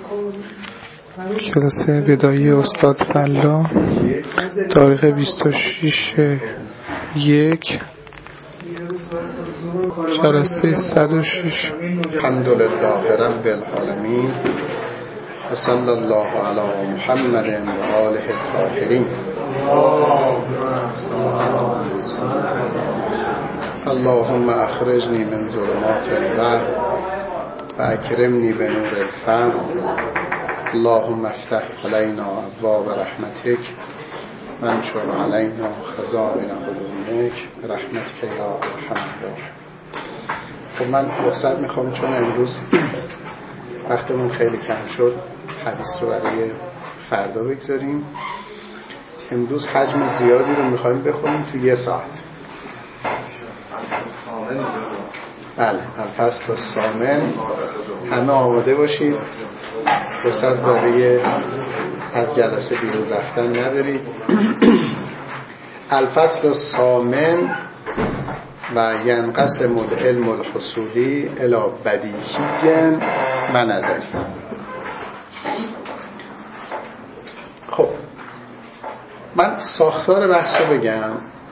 کلاس بدایی استاد فلا تاریخ 26/1 جلسه 106. الحمدلله رب العالمین و صلی الله علی محمد و آله الطاهرین. اللهم اخرجنی من ظلمات الوهم و اکرمنی بنور الفهم. اللهم افتح علینا ابواب رحمتک و انشر علینا خزائن علومک برحمتک یا ارحم الراحمین. خب من رخصت میخوام چون امروز وقتمون خیلی کم شد، حدیث رو برای فردا بگذاریم. امروز حجم زیادی رو میخوایم بخونیم تو 1 ساعت. بله، الفصل الثامن. همه آماده باشید، فرصت برای از جلسه بیرون رفتن ندارید. الفصل الثامن و ینقسم العلم الحصولی الی بدیهی و نظری. خب من ساختار بحث رو بگم.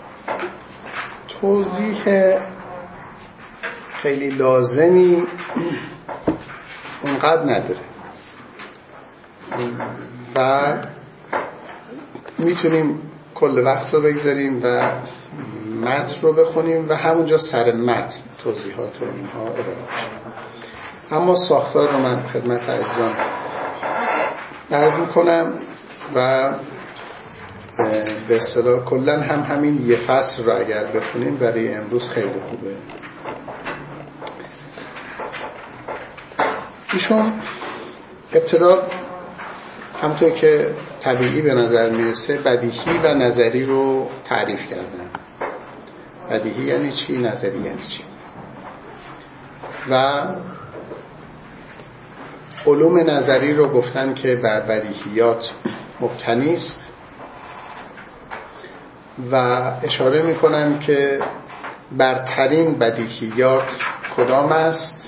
توضیح خیلی لازمی اونقدر نداره و میتونیم کل وقت رو بگذاریم و متن رو بخونیم و همونجا سر متن توضیحات رو اینها ارائه بشیم. اما ساختار رو من خدمت عزیزان عرض میکنم و به اصطلاح کلا همین 1 فصل رو اگر بخونیم برای امروز خیلی خوبه. ایشون ابتدا همونطور که طبیعی به نظر میرسه بدیهی و نظری رو تعریف کردن. بدیهی یعنی چی؟ نظری یعنی چی؟ و علوم نظری رو گفتن که بر بدیهیات مبتنی است و اشاره میکنن که برترین بدیهیات کدام است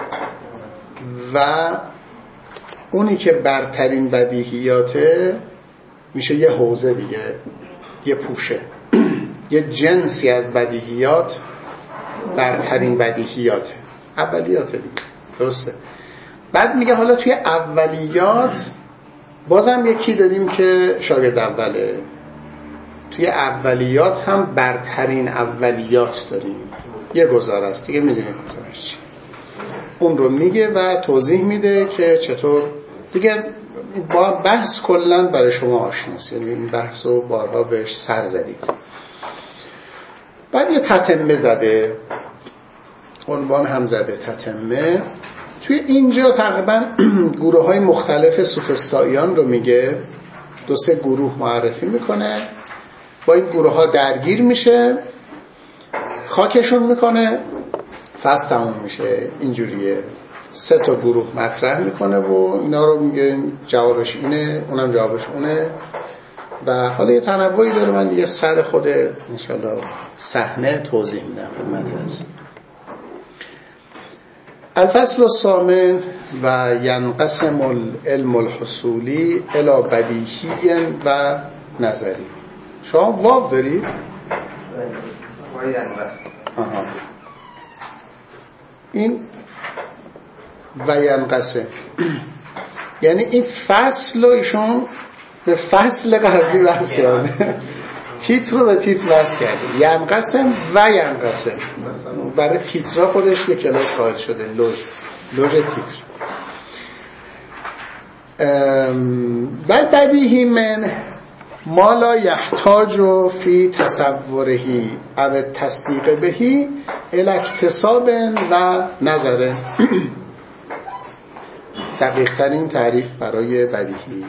و اونی که برترین بدیهیاته میشه یه حوزه دیگه، یه پوشه، یه جنسی از بدیهیات برترین بدیهیاته، اولیاته دیگه. درسته؟ بعد میگه حالا توی اولیات بازم یکی داریم که شاگرد اوله. توی اولیات هم برترین اولیات داریم، یه گزاره است دیگه، میدونید گزارش چی. اون رو میگه و توضیح میده که چطور دیگه. با بحث کلن برای شما آشناست، یعنی این بحث رو بارها بهش سر زدید. بعد یه تتمه زده، عنوان هم زده تتمه. توی اینجا تقریبا گروه های مختلف سوفسطائیان رو میگه، 2-3 گروه معرفی میکنه، با این گروه ها درگیر میشه، خاکشون میکنه، فصل تموم میشه. اینجوریه. 3 تا گروه مطرح میکنه و اینا رو میگه جوابش اینه، اونم جوابش اونه و حالا یه تنوعی داره. من دیگه سر خود انشالله صحنه توضیح میدم خدمت. الفصل الثامن و ینقسم العلم الحصولی الی بدیهی و نظری. شما واو دارید؟ آها. این و ینقسم یعنی این فصل رو ایشون به فصل قبلی وصل کرده، تیتر رو به تیتر وصل کرده. ینقسم و ینقسم برای تیترها خودش به کلاس قائل شده، لوژ تیتر. بعد بدیهی من ما لا یحتاج فی تصورهی او تصدیق بهی الاکتساب و نظره. دقیق ترین تعریف برای بدیهی: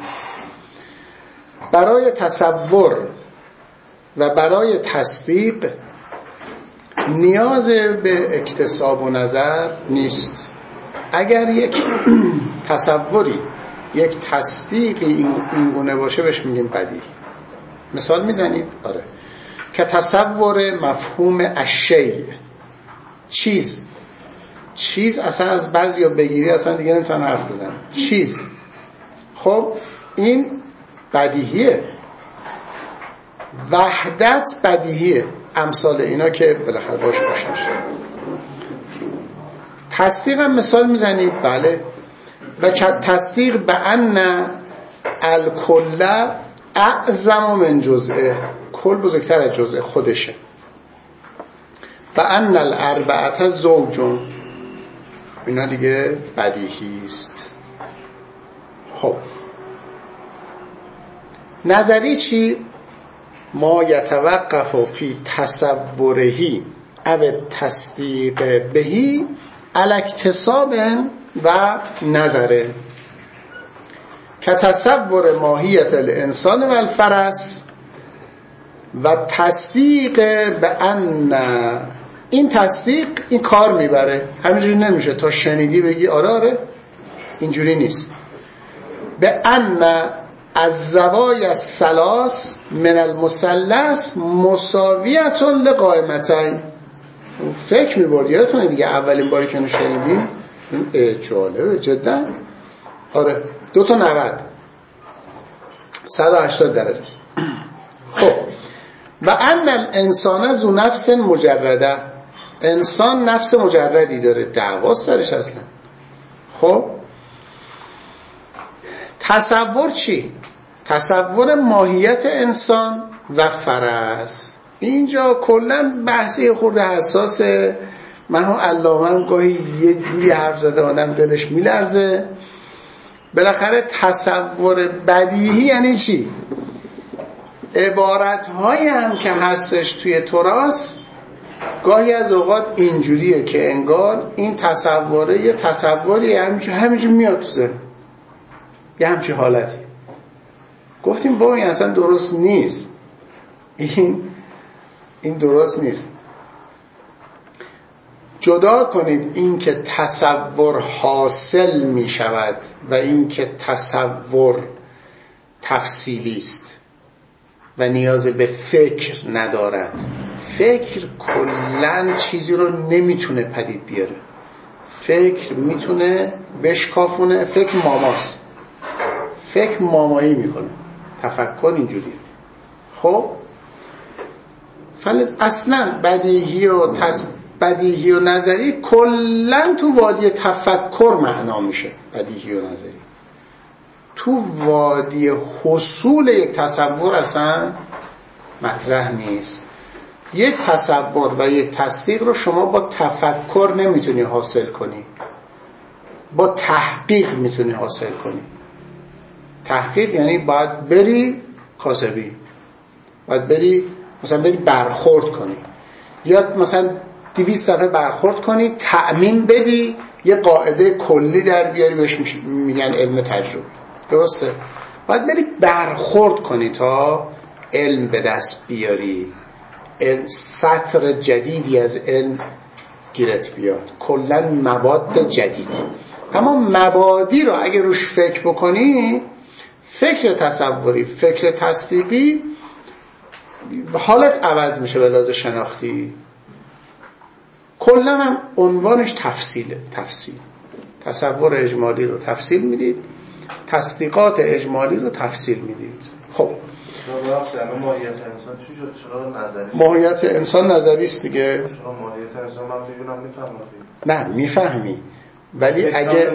برای تصور و برای تصدیق نیاز به اکتساب و نظر نیست. اگر یک تصوری، یک تصدیقی این گونه باشه بهش میگیم بدیهی. مثال میزنید؟ آره. که تصور مفهوم الشیء، چیز اصلا از بعضیا بگیری اصلا دیگه نمیتونن حرف بزنن. چیز خب این بدیهیه. وحدت بدیهیه. امثال اینا که بالاخره باش آشنا شد. تصدیق هم مثال میزنید. بله. و تصدیق به ان الکل اعظم من جزءه، کل بزرگتر از جزء خودشه. و ان الاربعه زوجون، اینا دیگه بدیهی است. خب نظری چی؟ ما یتوقف فی تصورهی او تصدیق بهی علی اکتساب و نظره، که تصور ماهیت الانسان و الفرس و تصدیق به ان، این تصدیق این کار میبره. همینجوری نمیشه تا شنیدی بگی آره آره، اینجوری نیست. به ان از زوای الثلاث من المثلث مساویت لقائمتین. فکر میبرد یادتونه دیگه اولین باری که شنیدیم جالبه جدا. آره 2 تا 90 180 درجه است. خب و ان الانسان ذو نفس مجرده، انسان نفس مجردی داره، دعواست سرش اصلا. خب تصور چی؟ تصور ماهیت انسان و فرس. اینجا کلن بحثی خورده حساسه. من هم علامم گاهی یه جوری حرف زده آدم دلش میلرزه. بالاخره تصور بدیهی یعنی چی؟ عبارت‌هایی هم که هستش توی تراث گاهی از اوقات اینجوریه که انگار این تصوره یه تصوری همینجور میاد تو ذهن، یه همچین حالتی. گفتیم با این اصلا درست نیست. این درست نیست. جدا کنید این که تصور حاصل می شود و این که تصور تفصیلی است و نیاز به فکر ندارد. فکر کلن چیزی رو نمیتونه پدید بیاره. فکر میتونه بشکافونه. فکر ماماست. فکر مامایی میکنه. تفکر اینجوریه. خب اصلا بدیهی و نظری کلن تو وادی تفکر معنا میشه. بدیهی و نظری تو وادی حصول یک تصور اصلا مطرح نیست. یک تصور و یک تصدیق رو شما با تفکر نمیتونی حاصل کنی، با تحقیق میتونی حاصل کنی. تحقیق یعنی باید بری کاسبی، باید بری مثلا بری برخورد کنی، یا مثلا 200 دفعه برخورد کنی، تأمین بدی، یه قاعده کلی در بیاری، بهش میگن علم تجربه. درسته؟ باید بری برخورد کنی تا علم به دست بیاری، سطر جدیدی از علم گیرت بیاد، کلن مواد جدید. اما مبادی رو اگه روش فکر بکنی، فکر تصوری، فکر تصدیقی، حالت عوض میشه به لحاظ شناختی. کلن هم عنوانش تفصیله. تفصیل، تصور اجمالی رو تفصیل میدید، تصدیقات اجمالی رو تفصیل میدید. خب ماهیت انسان چی شد؟ چرا نظری؟ ماهیت انسان نظری است دیگه. چرا ماهیت انسان من بگم میفهمم؟ نه میفهمی، ولی اگه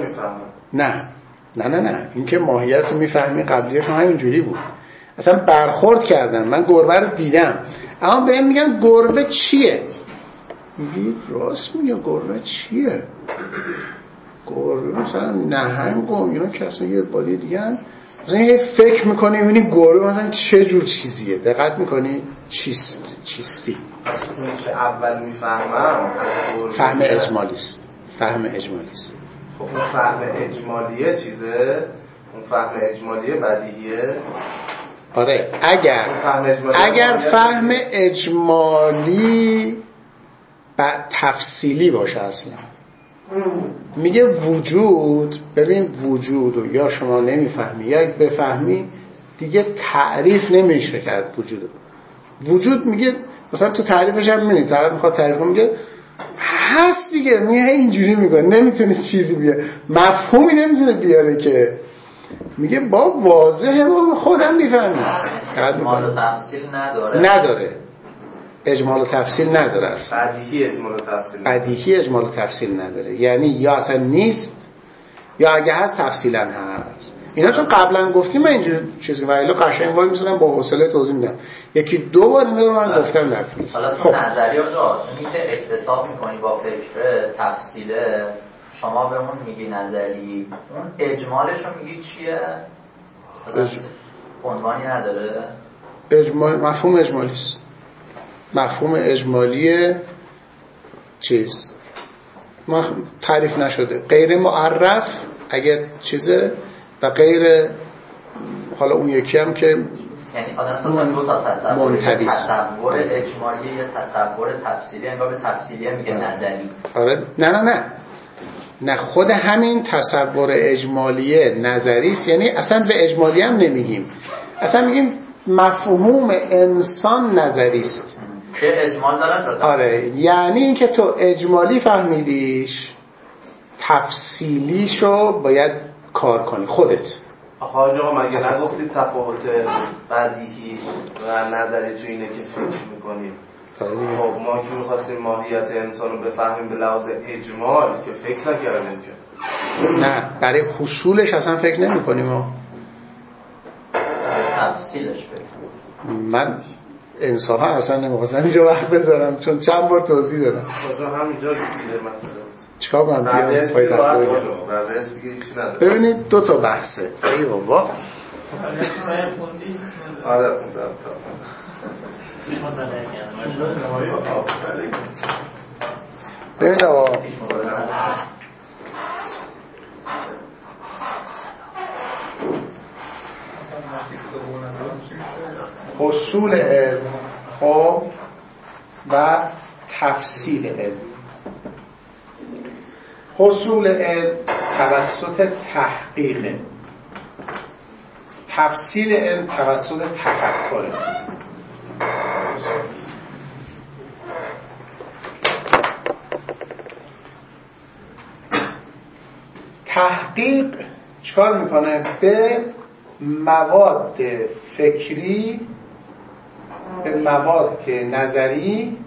نه این که ماهیت رو میفهمی قبلیش همین جوری بود. اصلا برخورد کردم، من گربه رو دیدم، اما بهم میگن گربه چیه؟ میگی راست میگه، گربه چیه؟ گربه مثلا نهنگ و اینا که اصلا یه بادی دیگه هم. مثلا یه فکر میکنی میبینی گربه مثلا چه جور چیزیه، دقت میکنی چیستی. اون که اول میفهمم فهم اجمالیست. فهم اجمالیست. خب اون فهم اجمالیه چیزه؟ اون فهم اجمالیه بدیهیه؟ آره اگر فهم اجمالی تفصیلی باشه اصلا. میگه وجود، ببین وجود رو یا شما نمیفهمی یا بفهمی دیگه تعریف نمیشه کرد وجود میگه مثلا تو تعریفش هم میبینی طرف میخواد تعریف کنه میگه هست دیگه، میگه اینجوری میگه، نمیتونه چیزی بیاره، مفهومی نمیتونه بیاره که میگه با واضحه با خودم میفهمم. اجمال و تفصیل نداره. اجمال و تفصیل نداره اصلا. بدیهی اجمال و تفصیل نداره. یعنی یا اصلا نیست یا اگه هست تفصیلا هست. اینا چون قبلا گفتیم من اینجور چیزی و الا قشنگ وای می‌ذارم با حوصله توضیح میدم. یکی دو بار اینو رو من گفتم در طول. حالا تو نظریات اینی که اکتساب می‌کنی با فکر تفصیله، شما به اون میگی نظری، اون اجمالش رو میگی چیه؟ عنوانی نداره؟ اجمال مفهوم اجمالی است. مفهوم اجمالی چیز تعریف نشده، غیر معرف اگه چیزه و غیر، حالا اون یکی هم که یعنی آدم دو تا تصور، تصور اجمالی یا تصور تفصیلی، انگار به تفصیلی میگه نظری. آره نه خود همین تصور اجمالیه نظری است. یعنی اصلا به اجمالی هم نمیگیم، اصلا میگیم مفهوم انسان نظری است. چه اجمال دارن؟ آره، یعنی این که تو اجمالی فهمیدیش تفصیلیشو باید کار کنی خودت. آخه آقا مگه نگفتید تفاوت بدیهی و نظری تو اینه که فکر میکنیم؟ خب ما که میخواستیم ماهیت انسان رو بفهمیم به لحاظ اجمال که فکر نکردیم که. نه، برای حصولش اصلا فکر نمی کنیم ما. تفصیلش فکر. من انصافا اصلا نمیخواستم اینجا وقت بذارم چون چند بار توضیح دادم. کجا همینجا گیره مسئله چیکار من بیام پای تخته بگم؟ ببینید دو تا بحثه. ای بابا آره خوندم ببینید آقا، حصول علم خب و تفصیل علم. حصول علم توسط تحقیق، تفصیل علم توسط تفکر. تحقیق چیکار میکنه؟ به مواد فکری، به مواد نظری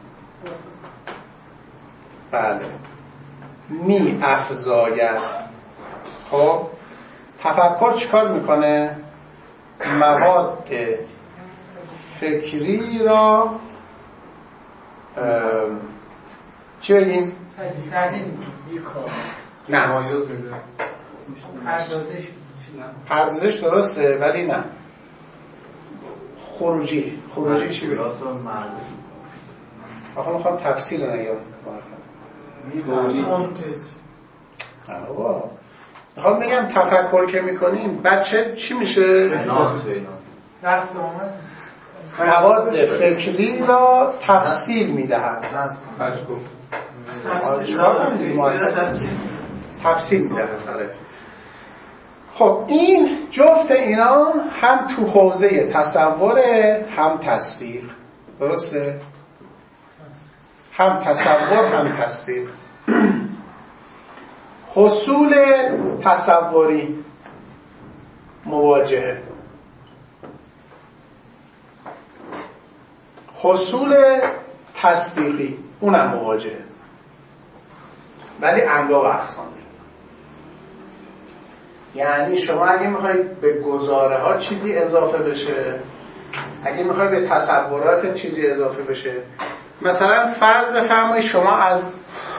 بله می افزاید. خب تفکر چیکار میکنه؟ مواد فکری را چی بگیم؟ نه پردازش درسته ولی نه خروجی چی بگیم؟ آخه میخوام تفصیل رو نگم میخوام بگم تفکر که میکنیم بچه چی میشه؟ مواد فکری را تفصیل میدهد. تفصیل میدهد. خب این جفت اینا هم تو حوزه تصوره هم تصدیق. درسته؟ هم تصور هم تصدیق. حصول تصوری مواجهه، حصول تصدیقی اونم مواجهه، ولی انواع و اقسام. یعنی شما اگه میخواید به گزاره ها چیزی اضافه بشه، اگه میخواید به تصورات چیزی اضافه بشه، مثلا فرض بفرمایید شما از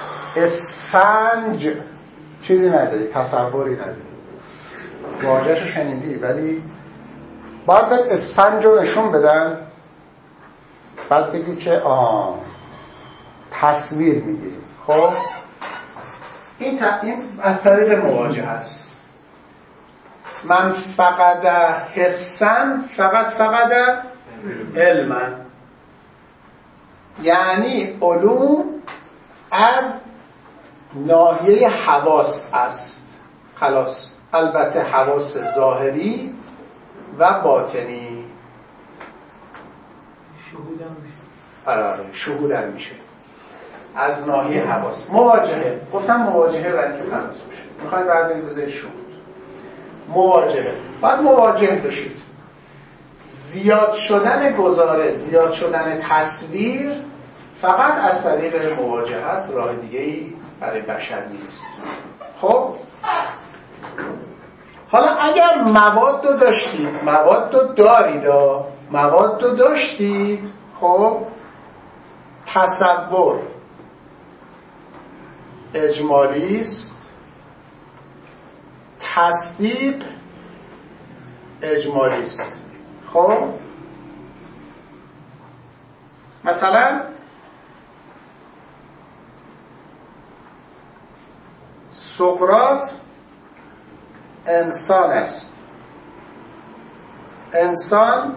اسفنج چیزی نداری، تصوری نداری، واژه‌شو شنیدی ولی باید به اسفنج رو نشون بدن، بعد بگی که تصویر میگیری. خب این از طریق مواجهه است. من فقط حسن فقط علما، یعنی علوم از ناحیه حواس است خلاص. البته حواس ظاهری و باطنی شهودن میشه از ناحیه حواس. مواجهه گفتم مواجهه برای که خلاص بشه، میخوای بردارید بذارید شهود. مواجهه. باید مواجه بشید. زیاد شدن گزاره، زیاد شدن تصویر فقط از طریق مواجهه است، راه دیگه‌ای برای بشر نیست. خب حالا اگر مواد رو داشتید، مواد رو دارید، مواد رو داشتید، خب تصور اجمالی است، تصدیق اجمالی است. خب مثلا سقراط انسان است، انسان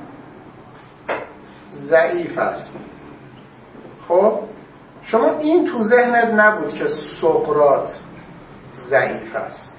ضعیف است. خب شما این تو ذهنت نبود که سقراط ضعیف است،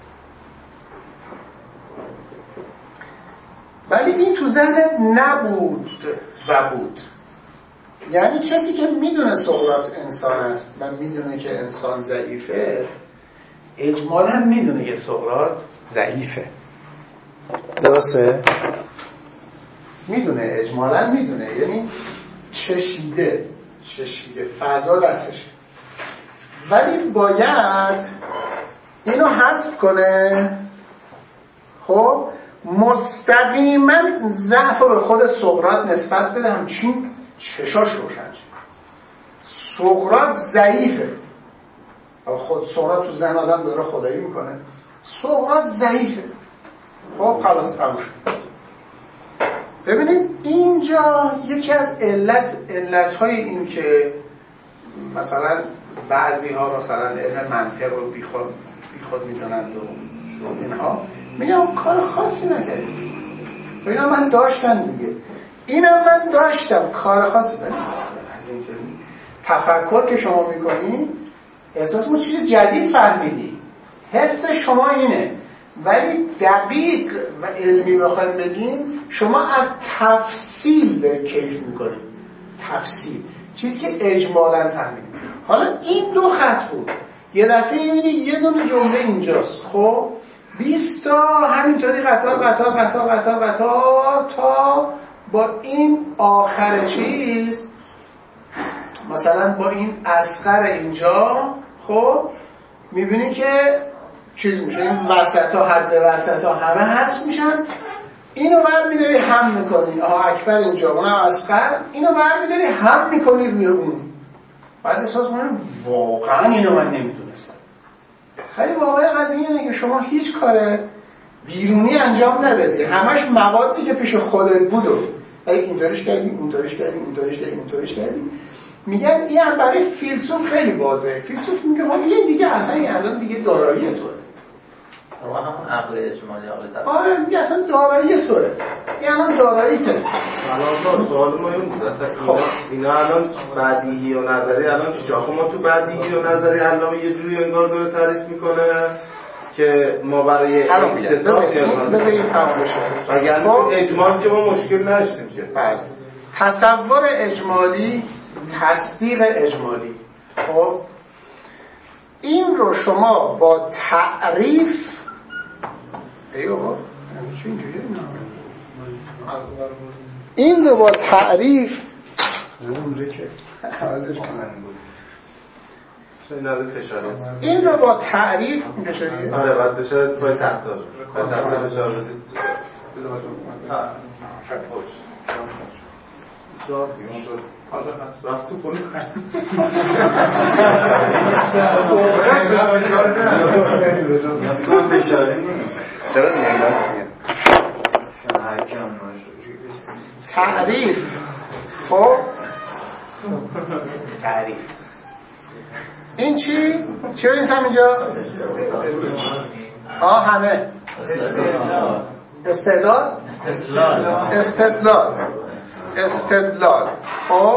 ولی این تو ذهنت نبود و بود. یعنی کسی که میدونه سقراط انسان است و میدونه که انسان ضعیفه، اجمالاً میدونه که سقراط ضعیفه. درسته؟ میدونه، اجمالاً میدونه، یعنی چشیده فضا دستشه، ولی باید اینو حذف کنه. خب مستقیما ضعف رو به خود سقراط نسبت بده، همچین چشاش روشن شد. سقراط ضعیفه. خود سقراط تو ذهن آدم داره خدایی میکنه، سقراط ضعیفه. خب خلاص تموم شد. ببینید اینجا یکی از علتهای این که مثلا بعضی ها مثلا علم منطق رو بیخود میدونند و اینها، میگم کار خاصی نکردید، اینا من داشتم دیگه، اینم من داشتم، کار خاصی نکردم. تفکر که شما میکنی احساس ما چیز جدید فهمیدی، حس شما اینه، ولی دقیق و علمی بخوایم بگیم شما از تفصیل دارید کیف میکنید. تفصیل چیزی که اجمالاً فهمیدید. حالا این دو خط بود، یه دفعه میبینید یه دونه جمله اینجاست، خب 20 تا همینطوری قطار تا با این آخر چیز، مثلا با این اصغر اینجا، خب میبینی که چیز میشه، این وسط ها، حد وسط ها همه هست میشن. اینو برمیداری هم میکنی، اکبر اینجا، اونم اصغر، اینو برمیداری هم میکنی روی اون. بعد احساس کنیم واقعا اینو من نمیدونستم. خیلی واقعا قضیه اینه که شما هیچ کار بیرونی انجام ندادی، همش موادی که پیش خودت بود و اینطوریش کردی. میگن این هم برای فیلسوف خیلی واضحه. فیلسوف میگه خب این دیگه اصلا این الان دیگه دارایی توه. و همون عقل اجمالی، عقل تفکر. آره میگه اصلا دارایی توه، این الان دارایی توه. الان سوال ما این بود اصلا اینا الان بدیهی و نظری الان چیجا؟ خب ما تو بدیهی و نظری علامه یه جوری انگار داره تعریف میکنه که ما برای اکتساب بذار این تمام بشه. اگر تو اجمال که ما مشکل نداشتیم که. بله. تصور اجمالی، تصدیق اجمالی. خب این رو شما با تعریف این رو با تعریف این رو با تعریف آره بعد بشه باید تختار باید تختار بشه رفت تو پول تعریف. خب تعریف این چی بنویسم اینجا؟ همه استدلال. خب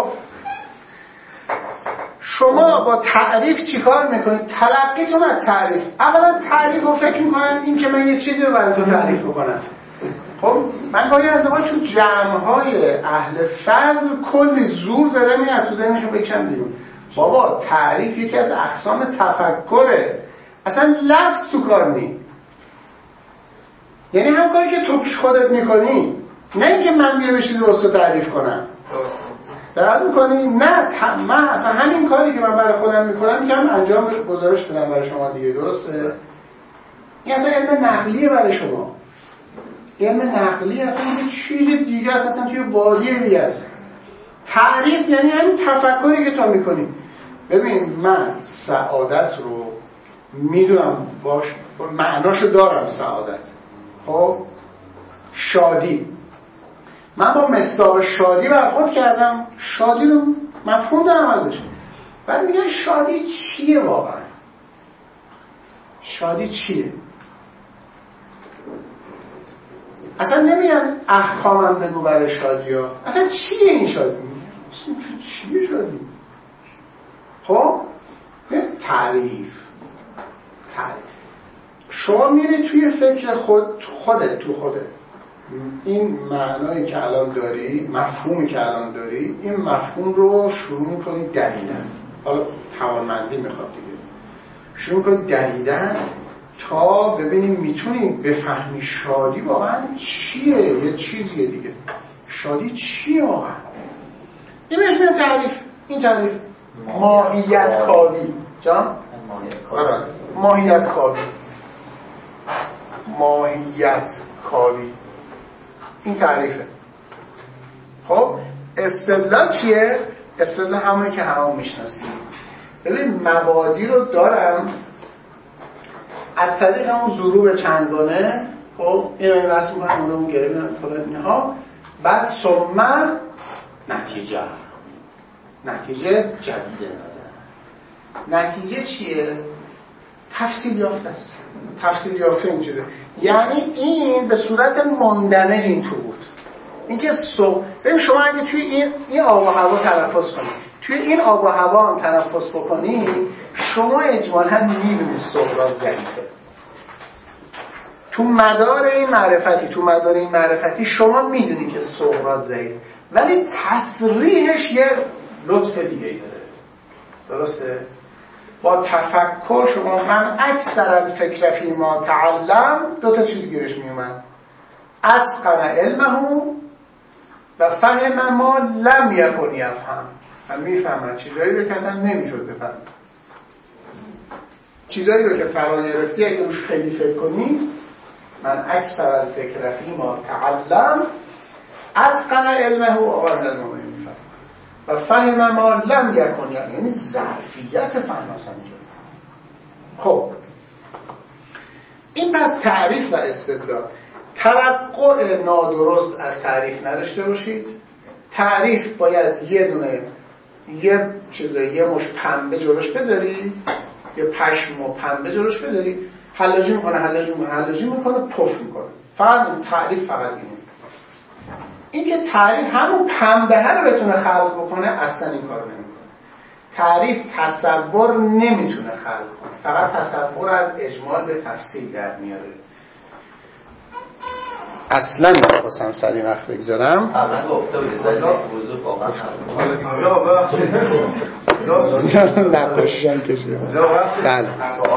شما با تعریف چیکار میکنید؟ تلقیتون از تعریف. اولا تعریف رو فکر میکنن این که من یه چیزی رو برای تو تعریف بکنم. خب من باید از اوقات تو جمع‌های اهل فضل کلی زور زدم این تو ذهنشون بکشم بیرون. بابا تعریف یکی از اقسام تفکره، اصلا لفظ تو کار نی. یعنی هم کاری که تو پیش خودت میکنی، نه اینکه من بیام چیزی واسه تعریف کنم. دقت میکنی؟ نه، من اصلا همین کاری که من برای خودم میکنم که هم انجام گزارش بدم برای شما دیگه. درسته؟ این اصلا علم نقلیه برای شما. علم نقلی اصلا یه چیز دیگه است، اصلا توی وادی دیگه است. تعریف یعنی همین تفکری که تو میکنی. ببین من سعادت رو میدونم، باش معناشو دارم سعادت. خب شادی، من با مصداق شادی برخورد کردم، شادی رو مفهوم دارم ازش. بعد میگن شادی چیه واقعا؟ شادی چیه؟ اصلا نمیگن احکامم بگو برای شادی ها، اصلا چیه این شادی؟ چیه شادی؟ خب تعریف. شما میری توی فکر خودت این معنایی که الان داری، مفهومی که الان داری، این مفهوم رو شروع میکنی دلیدن. حالا توانمندی میخواد دیگه، شروع میکنی دلیدن تا ببینیم میتونی بفهمی شادی واقعا چیه. یه چیزیه دیگه. شادی چیه واقعا؟ این بهش میگن تعریف. این تعریف ماهیت کاوی. جان؟ ماهیت کاوی. این تعریفه. خب استدلال چیه؟ استدلال همونی که همون میشناسیم. ببین مبادی رو دارم از طریق اون ضروب چندگانه. خب این رو وصل میکنم، اون رو گرفتم فلان اینها. بعد ثم نتیجه جدید نظر. نتیجه چیه؟ تفصیل یافته است. تفصیل یافته این چیزه. یعنی این به صورت مندمج این تو بود. اینکه ببین شما اگه توی این آب و هوا تنفس کنید، توی این آب و هوا هم تنفس بکنید، شما اجمالاً می‌بینید سهراب ضعیفه. تو مدار این معرفتی شما می‌دونید که سهراب ضعیفه، ولی تصریحش یه لطف دیگه‌ای داره. درسته؟ با تفکر شما من اکثر الفکر فی ما تعلم، دو تا چیز گیرش میومد: اتقن علمه و فهم ما لم یکن یفهم. من میفهمم چیزایی رو که اصلا نمیشد بفهم، چیزایی رو که فرا گرفتی اگه روش خیلی فکر کنی. من اکثر الفکر فی ما تعلم اتقن علمه و آقای علمه میفهم و فهم ما لم یکن، یعنی ظرفیت فهم اصلا اینجا. خب این پس تعریف و استدلال. توقع نادرست از تعریف نداشته باشید. تعریف باید یه مش پنبه جلوش بذاری، یه پشم و پنبه جلوش بذاری، حلاجی میکنه پف میکنه. فقط تعریف فقط این که تعریف همون پنبه رو بتونه خلق بکنه، اصلا این کارو نمیکنه. تعریف تصور نمیتونه خلق کنه، فقط تصور از اجمال به تفصیل در میاره. اصلا نخواستم سری وقت بگذارم. قبلا گفته بودید ولی وضوح واقعا نقاشیشم کشیدم. بله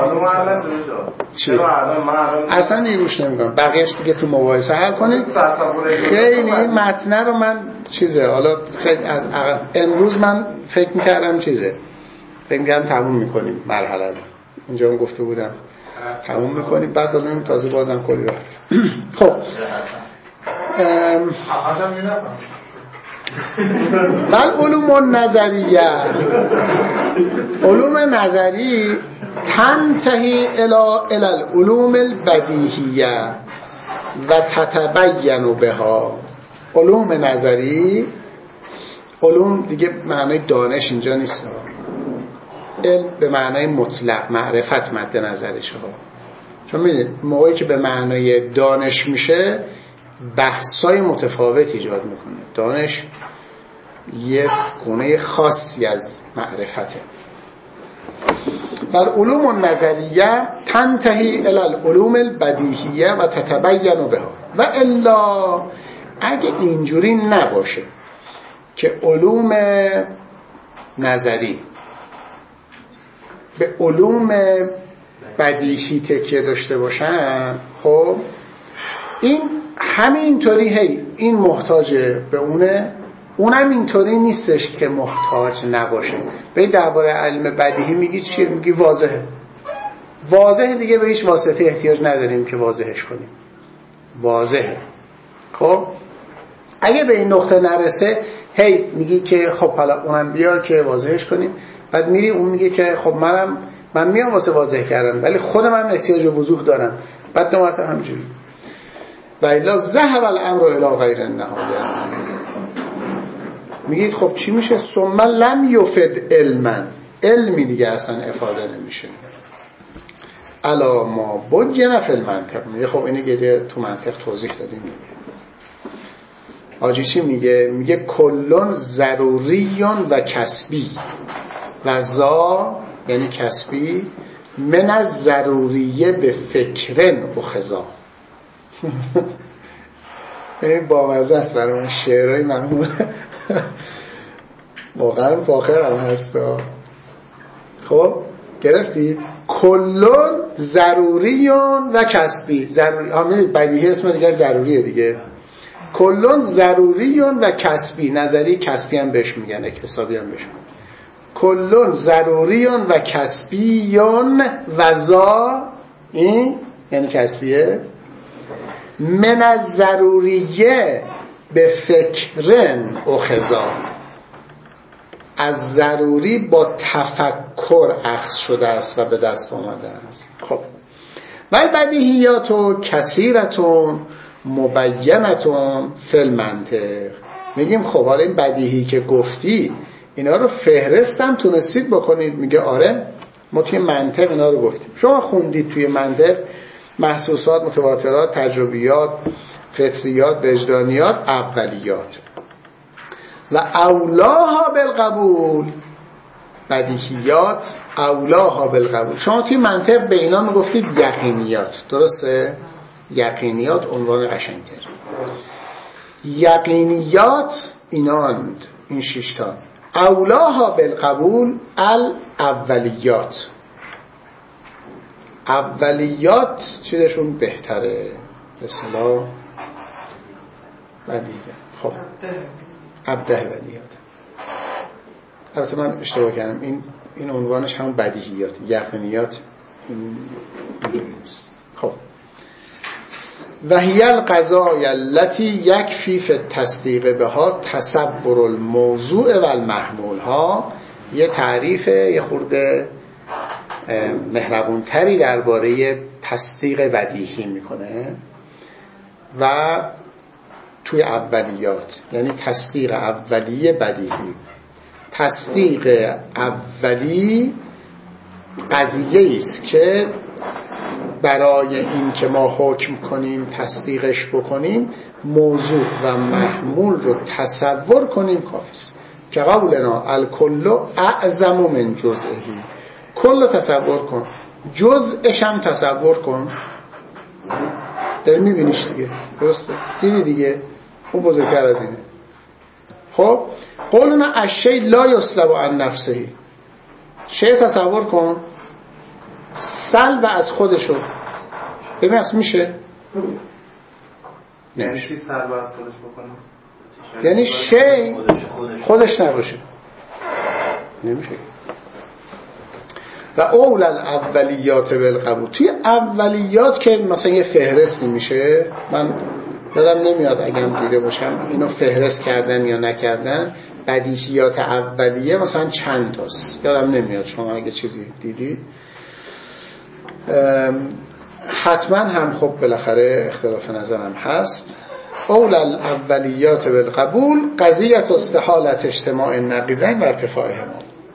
اصلا دیگوش نمیکنم، بقیهش دیگه تو مباحثه حل کنید. خیلی این متنه رو من حالا خیلی از امروز من فکر میکردم تموم میکنیم مرحله رو. اینجا هم گفته بودم تموم میکنیم، بعد داریم تازه بازم کلی رفت. خب علوم نظریه، علوم نظری تنتهی الی العلوم البدیهیه و تتبین بها. علوم نظری، علوم دیگه معنای دانش اینجا نیست، علم به معنای مطلق، معرفت مد نظرش ها. چون میدید موقعی که به معنای دانش میشه بحثای متفاوت ایجاد میکنه. دانش یه گونه خاصی از معرفته. بر علوم نظریه تنتهی الی العلوم البدیهیه و تتبین بها. و الا اگه اینجوری نباشه که علوم نظری به علوم بدیهی تکیه داشته باشن، خب این همینطوری هی این محتاجه به اونه، اونم اینطوری نیستش که محتاج نباشه. به درباره علم بدیهی میگی چیه؟ میگی واضحه. واضحه دیگه، به هیچ واسطه احتیاج نداریم که واضحش کنیم. واضحه. خب اگه به این نقطه نرسه هی میگی که خب حالا اونم بیار که واضحش کنیم، بعد میری اون میگه که خب من میام واسه واضح کردن ولی خودم هم احتیاج به وضوح دارم، بعد دو مرتبه همینجوری. و الا ذهب الامر الی غیر النهایه. میگید خب چی میشه؟ ثم لم یفد علما، علمی دیگه اصلا افاده نمیشه. الا ما بجن فی المنطق. میگه خب اینو دیگه تو منطق توضیح دادیم. میگه حاجی چی میگه؟ میگه کلون ضروریون و کسبی و زا یعنی کسبی من از ضروریه به فکرن و خضا. این بامزه است برای من شعرهای مرمون. واقعا فاخرم هستا. خب گرفتید؟ کلون ضروریون و کسبی. ضروری بدیهی اسم دیگه ضروریه دیگه. کلون ضروریون و کسبی. نظری کسبی هم بهش میگن، اکتسابی هم بهش میگن. کلون ضروریون و کسبیون و زا این یعنی کسبیه من از ضروریه به فکرن اخذا، از ضروری با تفکر اخذ شده است و به دست آمده است. خب ولی بدیهیات کثیرتون مبینتون فی المنطق. میگیم خب حالا این بدیهی که گفتی اینا رو فهرستم تونستید بکنید؟ میگه آره ما توی منطق اینا رو گفتیم. شما خوندید توی منطق محسوسات، متواترات، تجربیات، فطریات، وجدانیات، اولیات و اولاها بالقبول. بدیهیات اولاها بالقبول. شما توی منطق به اینا میگفتید یقینیات، درسته؟ یقینیات عنوان قشنگتر. یقینیات ایناند، این 6 تا. اولاها بالقبول الاولیات. اولیات چیزشون بهتره اصطلاح بدیهی. خب ابده بدیهیات. البته من اشتباه کردم، این عنوانش همون بدیهیات. یقینیات این نیست. خب و هی القضایا التي یکفی فی التصدیق بها تصور الموضوع و المحمول ها. یه تعریف یه خورده مهربونتری درباره تصدیق بدیهی میکنه و توی اولیات، یعنی تصدیق اولی بدیهی. تصدیق اولی قضیه است که برای این که ما حکم کنیم تصدیقش بکنیم موضوع و محمول رو تصور کنیم کافی است. که قولنا الکل اعظم من جزئه. کل تصور کن، جزءش هم تصور کن. داری میبینیش دیگه، درسته؟ دیدی دیگه، اون بزرگتر از اینه. خب قولنا الشیء لا یسلب عن نفسه. شیء تصور کن سلب از خودشو. ببین اصلا میشه؟ یعنی چی سلب از خودش بکنه؟ یعنی شیء خودش نباشه، نمیشه. و اول الاولیات بالقبول. توی اولیات که مثلا یه فهرستی میشه، من یادم نمیاد اگم دیده باشم اینو فهرست کردن یا نکردن. بدیهیات اولیه مثلا چند تاست یادم نمیاد، شما اگه چیزی دیدی حتما هم خب بالاخره اختلاف نظرم هست. اول الاولیات بالقبول قضیت استحالت اجتماع نقیضین و ارتفاعهما.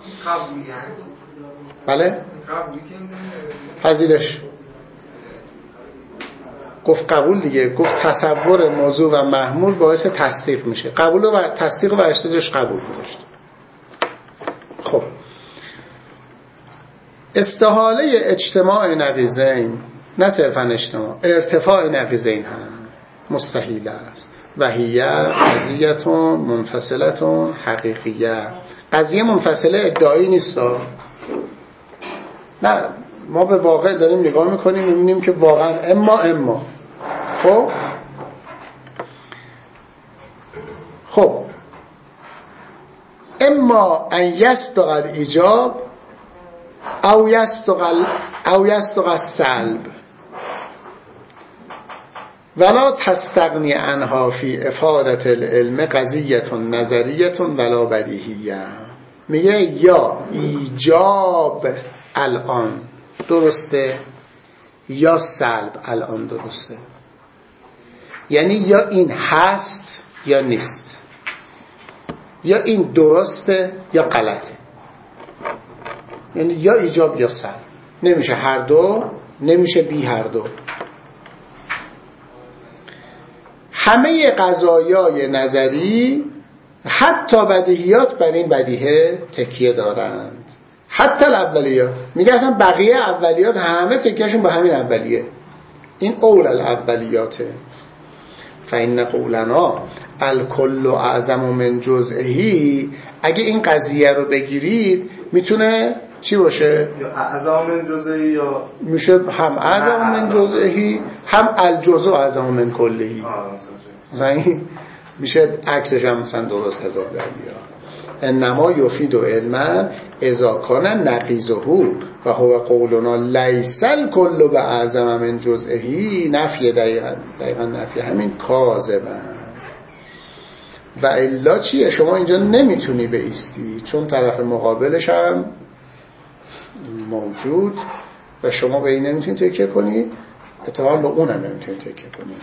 بله؟ پذیرش. گفت قبول دیگه، گفت تصور موضوع و محمول باعث تصدیق میشه. قبول و تصدیق و برشتش قبول گذاشت. خب استحاله اجتماع نقیضین، نه صرفا اجتماع، ارتفاع نقیضین هم مستحیل است. و هی قضیتون منفصلتون حقیقیه. قضیه منفصله ادعایی نیست. نه، ما به واقع داریم نگاه میکنیم میبینیم که واقعا اما خب اما ان یصدق الایجاب او یصدق السلب ولا تستغنی عنها فی افادة العلم قضیة نظریة ولا بدیهیه. میگه یا ایجاب الان درسته یا سلب الان درسته، یعنی یا این هست یا نیست، یا این درسته یا غلطه، یعنی یا ایجاب یا سلب، نمیشه هر دو، نمیشه بی هر دو. همه قضایای نظری حتی بدیهیات بر این بدیهه تکیه دارند، حتی الاولیات. میگه اصلا بقیه اولیات همه تکیهشون به همین اولیه، این اول الاولیاته. فإن قولنا الکل اعظم من جزئه، اگه این قضیه رو بگیرید میتونه چی باشه؟ یا اعظم من جزئه، یا میشه هم اعظم من جزئه هم الجزء اعظم من کله. مثلا این میشه عکسش هم مثلا درست حساب در بیاد. انما یفید علما اذا کان نقیضه و هو قولنا لیس الکل باعظم من جزئه، نفی دقیقا نفی همین کاذبن. و الا چیه؟ شما اینجا نمیتونی بایستی چون طرف مقابلش هم موجود و شما به این نمیتونی تکیه کنی، اتفاقا به اون هم نمیتونی تکیه کنی.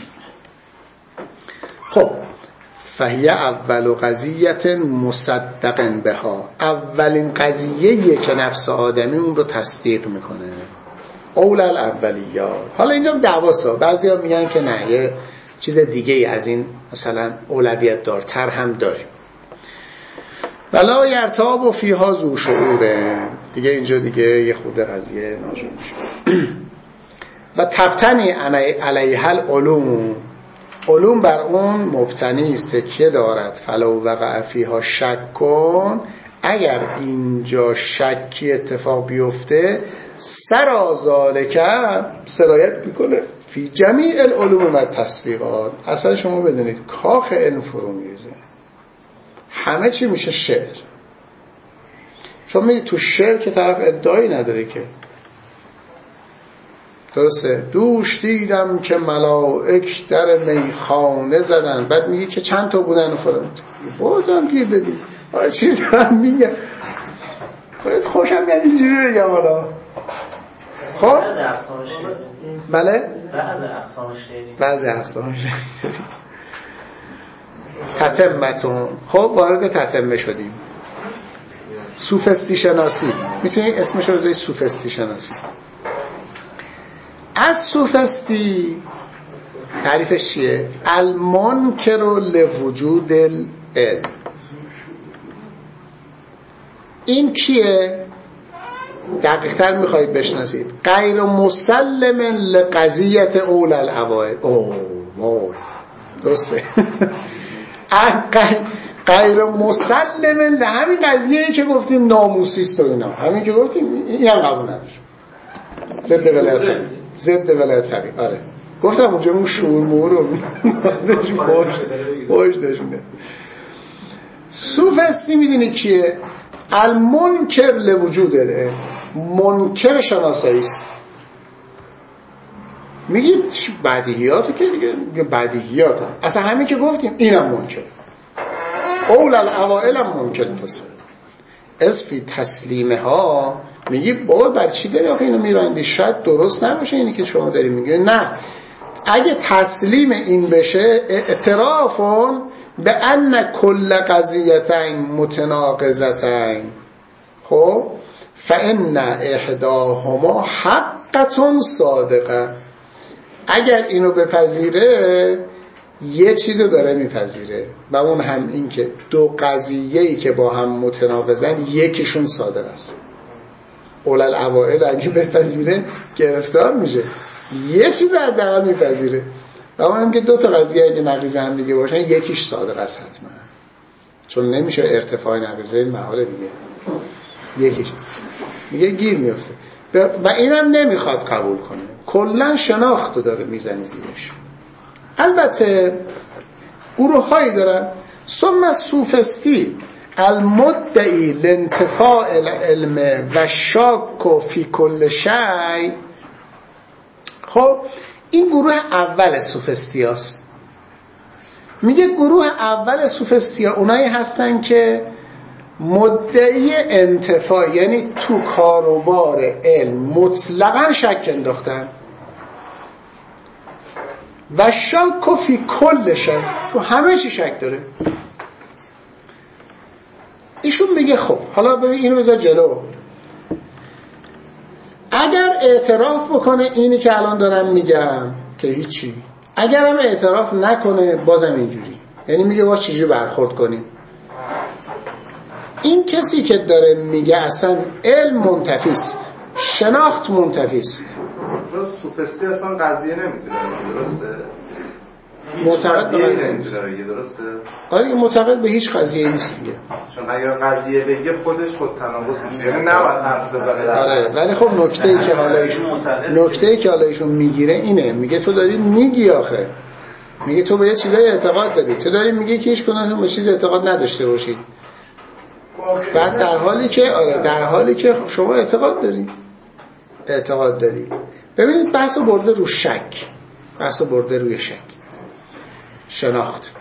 خب فهی اول قضیت مصدق بها، اولین قضیه‌ایه که نفس آدمی اون رو تصدیق میکنه. اول الاولیات. حالا اینجا دعواسا، بعضیا میگن که نه، یه چیز دیگه ای از این مثلا اولویت دارتر هم داریم. ولا یرتاب و فیها ذو شعوره، دیگه اینجا دیگه یه خود قضیه ناجور میشه. و تبتنی علیها العلوم، علوم بر اون مبتنی است، تکیه دارد. فلو وقع فیها شک کن، اگر اینجا شکی اتفاق بیفته، سرا ذالکه سرایت میکنه فی جمیع العلوم و تصدیقات. اصلا شما بدونید کاخ علم فرو میریزه، همه چی میشه شعر. چون میدید تو شعر که طرف ادعایی نداره که درسته، دوش دیدم که ملائک در میخانه زدن، بعد میگه که چند تا بودن و فلان، بردم گیر دادی. آره چی دارم میگم، باید خوشم میاد اینجوری بگم. حالا خب بله بعضی اقسامش تتمتون. خب وارد تتمه شدیم. سوفستی شناسی، میتونید اسمش رو بذارید سوفستی شناسی. از سوفستی تعریفش چیه؟ المنکر لوجود العلم. این کیه؟ دقیق تر میخواید بشناسید. غیر مسلم لقضیت اول الاوائل. وای درسته. غیر مسلم همین قضیه‌ای که گفتیم ناموسیست و اینا، همین که گفتیم این هم قبول نداره. ضد ولایت فقیه. آره گفتم اونجا اون شعور مور رو پشتشونه. سوفستی میدونی کیه؟ المنکر لوجود العلم، منکر شناسایی است. میگید بدیهیاتو که دیگه بدیهیات هم. اصلا همین که گفتیم اینم منکر. اول الاوائل هم منکر تصل اسفی تسلیمه ها. میگی بابا بر چی داری آخه اینو میبندی؟ شاید درست نباشه اینی که شما داری میگی. نه، اگه تسلیم این بشه اعترافون به ان کل قضیتین متناقضتین، خب فان احداهما حقتون صادقه. اگر اینو بپذیره یه چیزو داره میپذیره و اون هم این که دو قضیه‌ای که با هم متناقضن یکیشون صادق است. اول الاوائل اگه بپذیره گرفتار میشه، یه چیز در دقیق میپذیره و اون هم که دو تا قضیه اگه نقیض هم دیگه باشن یکیش صادق است حتما، چون نمیشه ارتفاع نقیضه محاله دیگه، یکیش میگه گیر میفته و اینم نمیخواد قبول کنه، کلا شناختو داره میزنی زیرش. البته گروه هایی دارن ثم سوفستی المدعی لانتفاع العلم و شاک فی کل شیء. خب این گروه اول سوفسطیاست. میگه گروه اول سوفسطیا اونایی هستن که مدعی انتفاع، یعنی تو کاروبار علم مطلقا شک انداختن. و شک فی کل شیء، تو همه چی شک داره. ایشون میگه خب حالا ببین اینو بذار جلو، اگر اعتراف بکنه اینی که الان دارم میگم که هیچی، اگر هم اعتراف نکنه بازم اینجوری، یعنی میگه باز چجوری برخورد کنیم. این کسی که داره میگه اصلا علم منتفیست، شناخت منتفیست. چون سوفستی اصلا قضیه نمیتونه بگه، درسته؟ معتقد به قضیه نیست. درسته؟ آره معتقد به هیچ قضیه نیست دیگه. چون اگر قضیه بگه خودش خود تناقض میشه، یعنی نباید حرف بزنه. آره ولی خب نکته‌ای که حالا ایشون میگیره اینه، میگه تو داری میگی آخه، میگه تو به یه چیزای اعتقاد داری، تو داری میگی که هیچ کدومتون به چیز اعتقاد نداشته باشید. بعد در حالی که شما اعتقاد داری. ببینید بحثو برده رو شک، بحثو برده روی شک، شناخت.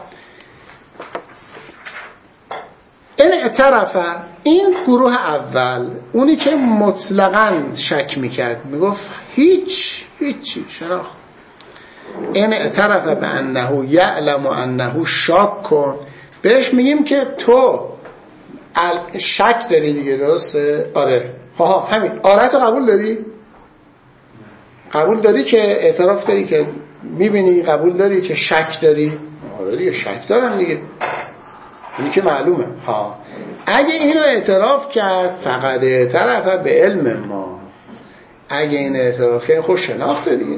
این اعترافه، این گروه اول، اونی که مطلقاً شک میکرد، میگفت هیچی شناخت. این اعترافه به انه یعلم انه شاک کن، بهش میگیم که تو شک داری دیگه، درسته؟ آره همین آره. تو قبول داری که اعتراف داری که میبینی، قبول داری که شک داری؟ آره دیگه شک دارم دیگه، اینی که معلومه. اگه اینو اعتراف کرد فقط اعتراف به علم ما، اگه این اعتراف کرد خود شناخته دیگه.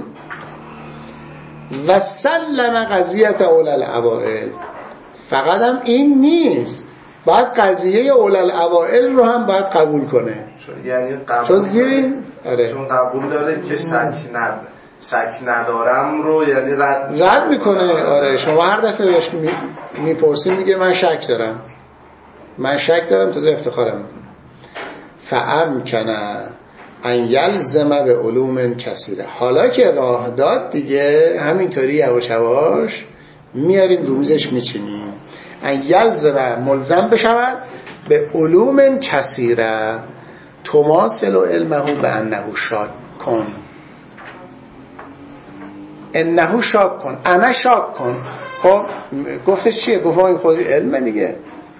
و سلم قضیت اول الاوائل، فقط هم این نیست، باید قضیه اول الاوائل رو هم باید قبول کنه. یعنی قبول، چون زیر آره، چون قبول داره که شک ندارم رو یعنی رد میکنه. آره شما هر دفعه بهش میپرسی میگه من شک دارم تازه افتخارم میکنه. فامکنه ان یلزم به علوم کثیره. حالا که راه داد دیگه، همینطوری یواش یواش میاریم روزش میچینیم. ان یلزم، ملزم بشود به علوم کثیره تماثل علمه به انه شاک کن. انه شاک کن، انا شاک کن. خب گفتش چیه؟ گفت این خودی علمه دیگه.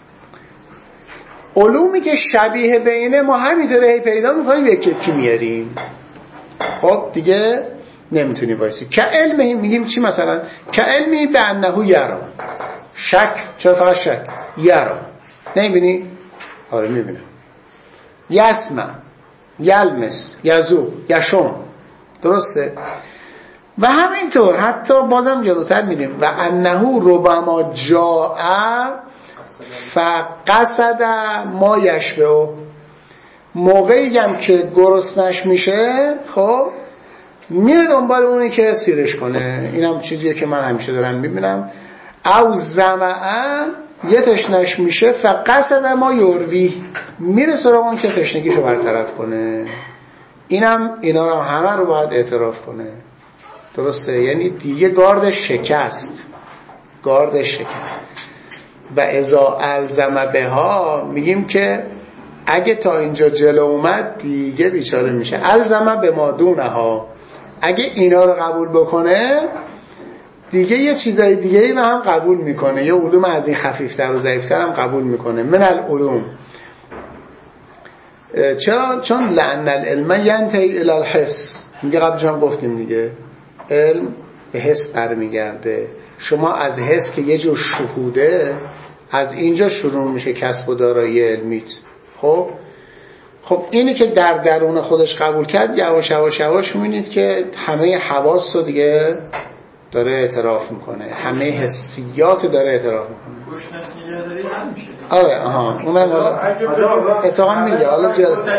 علومی که شبیه به اینه ما همینطوره هی پیدا میکنیم، یکی میاریم. خب دیگه نمیتونی وایسی. که علمه میگیم چی مثلا؟ که علمی به انه یرا. شک، چرا فقط شک؟ یرا نمیبینی؟ آره میبینم. یسمع، یلمس، یزو، یشم، درسته؟ و همینطور حتی بازم جلوتر میریم. و انه ربما جاء فقصد ما یشبه. موقعی هم که گرسنش میشه خب میره دنبال اونی که سیرش کنه. اینم چیزیه که من همیشه دارم میبینم. او زمعن یه تشنش میشه فقصد ما یروی، میره سراغ اون که تشنگیشو برطرف کنه. اینا رو همه رو باید اعتراف کنه، درسته؟ یعنی دیگه گاردش شکست. و اذا الزم بها میگیم که اگه تا اینجا جلو اومد دیگه بیچاره میشه. الزم به ما دونها، اگه اینا رو قبول بکنه دیگه یه چیزای دیگه ای رو هم قبول میکنه، یه علوم از این خفیفتر و ضعیفتر هم قبول میکنه. من العلوم، چرا؟ چون لأن العلم ینتهی الی الحس. میگه قبلش هم گفتیم دیگه، علم به حس برمیگرده. شما از حس که یه جور شهوده، از اینجا شروع میشه کسب و دارایی علمیت. خب اینی که در درون خودش قبول کرد، یواش یواش میبینید که همه حواس رو دیگه داره اعتراف میکنه، همه حسیات رو داره اعتراف میکنه. گوشنش نگهداری هم میشه. آره اونم حالا اتفاقا میگه حالا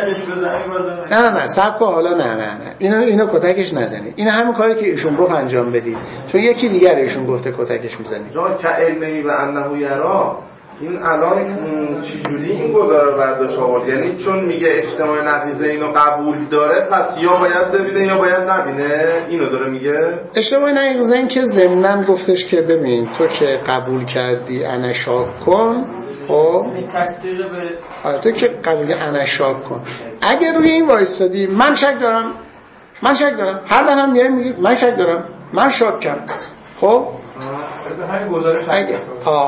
نه صبر کن، حالا نه اینو کتکش نزنید. این همون کاری که ایشون گفت انجام بدید، چون یکی دیگر ایشون گفته کتکش میزنید. جا که علمی و انه یرا این الان چجوری این گزاره رو برداشت آورد؟ یعنی چون میگه اجتماع نقیضه اینو قبول داره پس یا باید ببینه یا باید نبینه؟ اینو داره میگه؟ اجتماع نقیضه این که ضمناً گفتش که ببین تو که قبول کردی انا شاک کن، خب تصدیق به تو که قبول انا شاک کن، اگر روی این وایستادی من شک دارم هر دفعه هم میگی من شک دارم من شاکم، خب اگه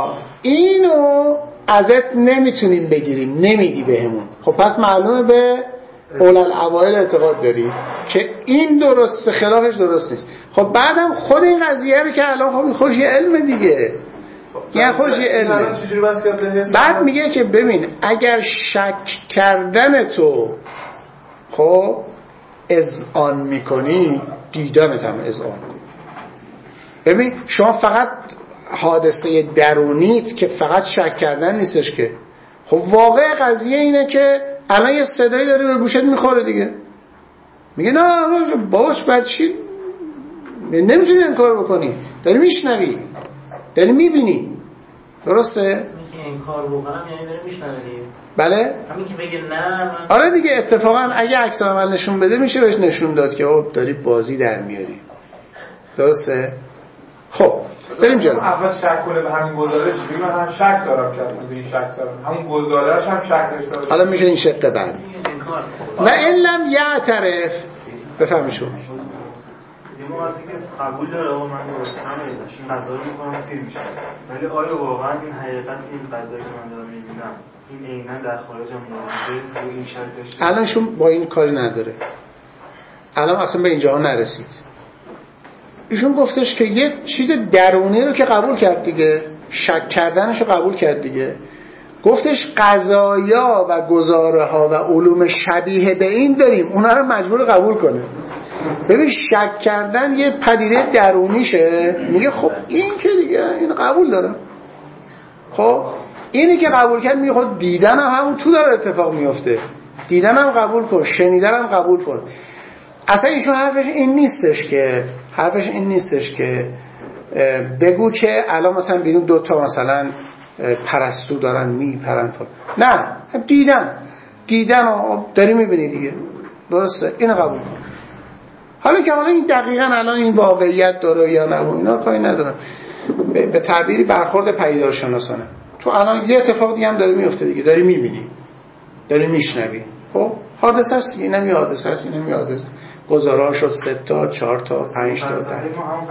اینو ازت نمیتونیم بگیریم، نمیدی بهمون، خب پس معلومه به اولوالعوائل اعتقاد داری که این درسته خلافش درست نیست. خب بعدم خود این قضیه رو که الان خب خوش یه علم دیگه، یعنی خوش یه علمه. بعد میگه که ببین اگر شک کردن تو خب اذعان میکنی دیدنت هم اذعان کن. ببین شما فقط حادثه درونیت که فقط شک کردن نیستش که، خب واقع قضیه اینه که الان یه صدایی داره به گوشت میخوره دیگه، میگه نه باش بعد چی نمیتونی این کار بکنی، داری میشنوی داری میبینی، درسته؟ اینکه این کار بکنم یعنی داره میشنوی. بله؟ همین که بگه نه من آره دیگه اتفاقا اگه عکس العمل نشون بده میشه بهش نشون داد که او داری بازی در میاری، درسته؟ خب بریم جلو. اول شک کنه به همین گزاره چجوری من هم شک دارم که اصلا به این شک دارم، همون گزاره‌اش هم شک داشته باشه. حالا میشه این شق بعد و ان لم یعترف بفهمی شو یه موقع هستی که قبول داره و من درستم غذا رو میکنم سیر میشه، ولی آیا واقعا این حقیقت این غذایی که من دارم میبینم این عیناً در خارج هم موجوده و این شرطش الانشون با این کاری نداره، الان اصلا به اینجا نرسید. ایشون گفتش که یه چیز درونی رو که قبول کرد دیگه، شک کردنش رو قبول کرد دیگه، گفتش قضایا و گزاره ها و علوم شبیه به این داریم، اونا رو مجبور قبول کنه. ببین شک کردن یه پدیده درونیشه، میگه خب این که دیگه این قبول داره، خب اینی که قبول کرد میگه خب دیدن هم همون تو داره اتفاق میفته، دیدن هم قبول کن، شنیدن هم قبول کن. اصلا ایشون حرفش این نیستش که بگو که الان مثلا بیرون دوتا مثلا پرستو دارن میپرن، نه دیدن رو داری میبینی دیگه، درسته اینو قبول کن. حالا که این دقیقاً الان این واقعیت داره یا نه اینا کاری ندارم، به تعبیری برخورد پدیدارشناسانه. تو الان یه اتفاق دیگه هم داره میفته دیگه، داری میبینی داری میشنوی، خب حادثه است، اینم یه حادثه است، اینم یه حادثه. گزارا شد 3 تا 4 تا 5 تا 10 تا.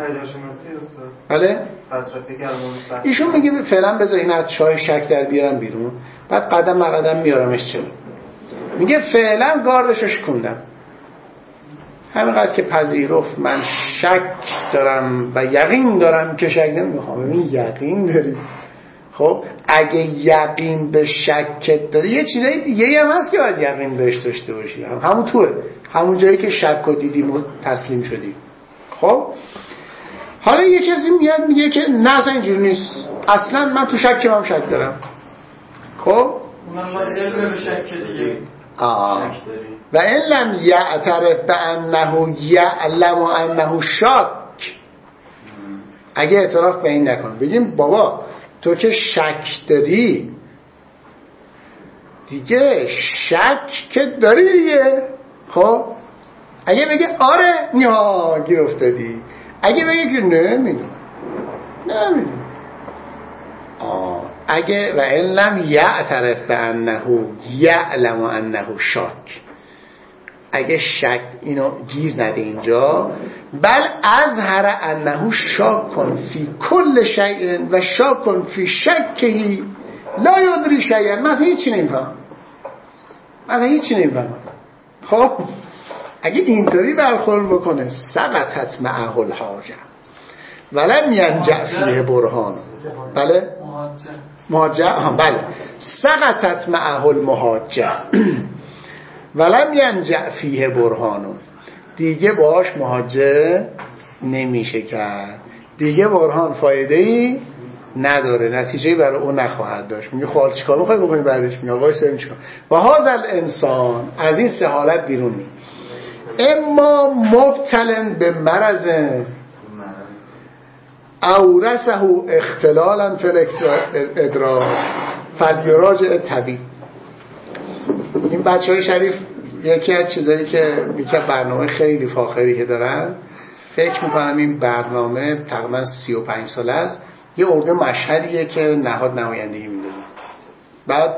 بله ایشون میگه فعلا بذار این از چای شک در بیارم بیرون، بعد قدم قدم میارمش جلو. میگه فعلا گاردشش کندم، همینقدر که پذیرفت من شک دارم و یقین دارم که شک نمیخوام. ببین یقین داری، خب اگه یقین به شکت داری یه چیزای دیگه هم هست که باید یقین بهش داشته باشی، همون توه، همون جایی که شک رو دیدیم و تسلیم شدیم. خب حالا یه کسی میاد میگه که نه اصلا اینجور نیست، اصلا من تو شکم هم شک دارم. خب اونم باید علم به شک دیگه و این لم یعترف بانه یعلم انه شاک، اگه اعتراف به این نکن، بگیم بابا تو که شک داری دیگه، شک که داری دیگه، خب اگه بگه آره نه گیر افتادی، اگه بگه که نمیدونم اگه و این لم یعترف بانه یعلم انه شاک، اگه شک اینو گیر نده اینجا، بل اظهر انه شاک فی کل شیء و شاک فی شکهی لا یدری شیئا، مثلا هیچی نمیفهم. خب اگه اینطوری برخورد بکنه سقطت معه الحاجه ولم ینجع فیه برهان. بله محاجه بله سقطت معه المحاجه ولم ینجع فیه برهانون، دیگه باش محاجه نمیشه کرد، دیگه برهان فایده‌ای نداره، نتیجه‌ای برای اون نخواهد داشت. میگه خب چیکار می‌خوای بکنی بعدش؟ میگه وایس بریم چیکار. و هذا الانسان از این سه حالت بیرون می، اما مبتلا به مرض اورثه اختلالا فی الادراک، فلیراجع طبیب. این بچه‌های شریف یکی از چیزایی که برنامه خیلی فاخری که دارن، فکر میکنم این برنامه تقریبا 35 ساله است، یه عرضه مشهدیه که نهاد نمایندگی میندازن. بعد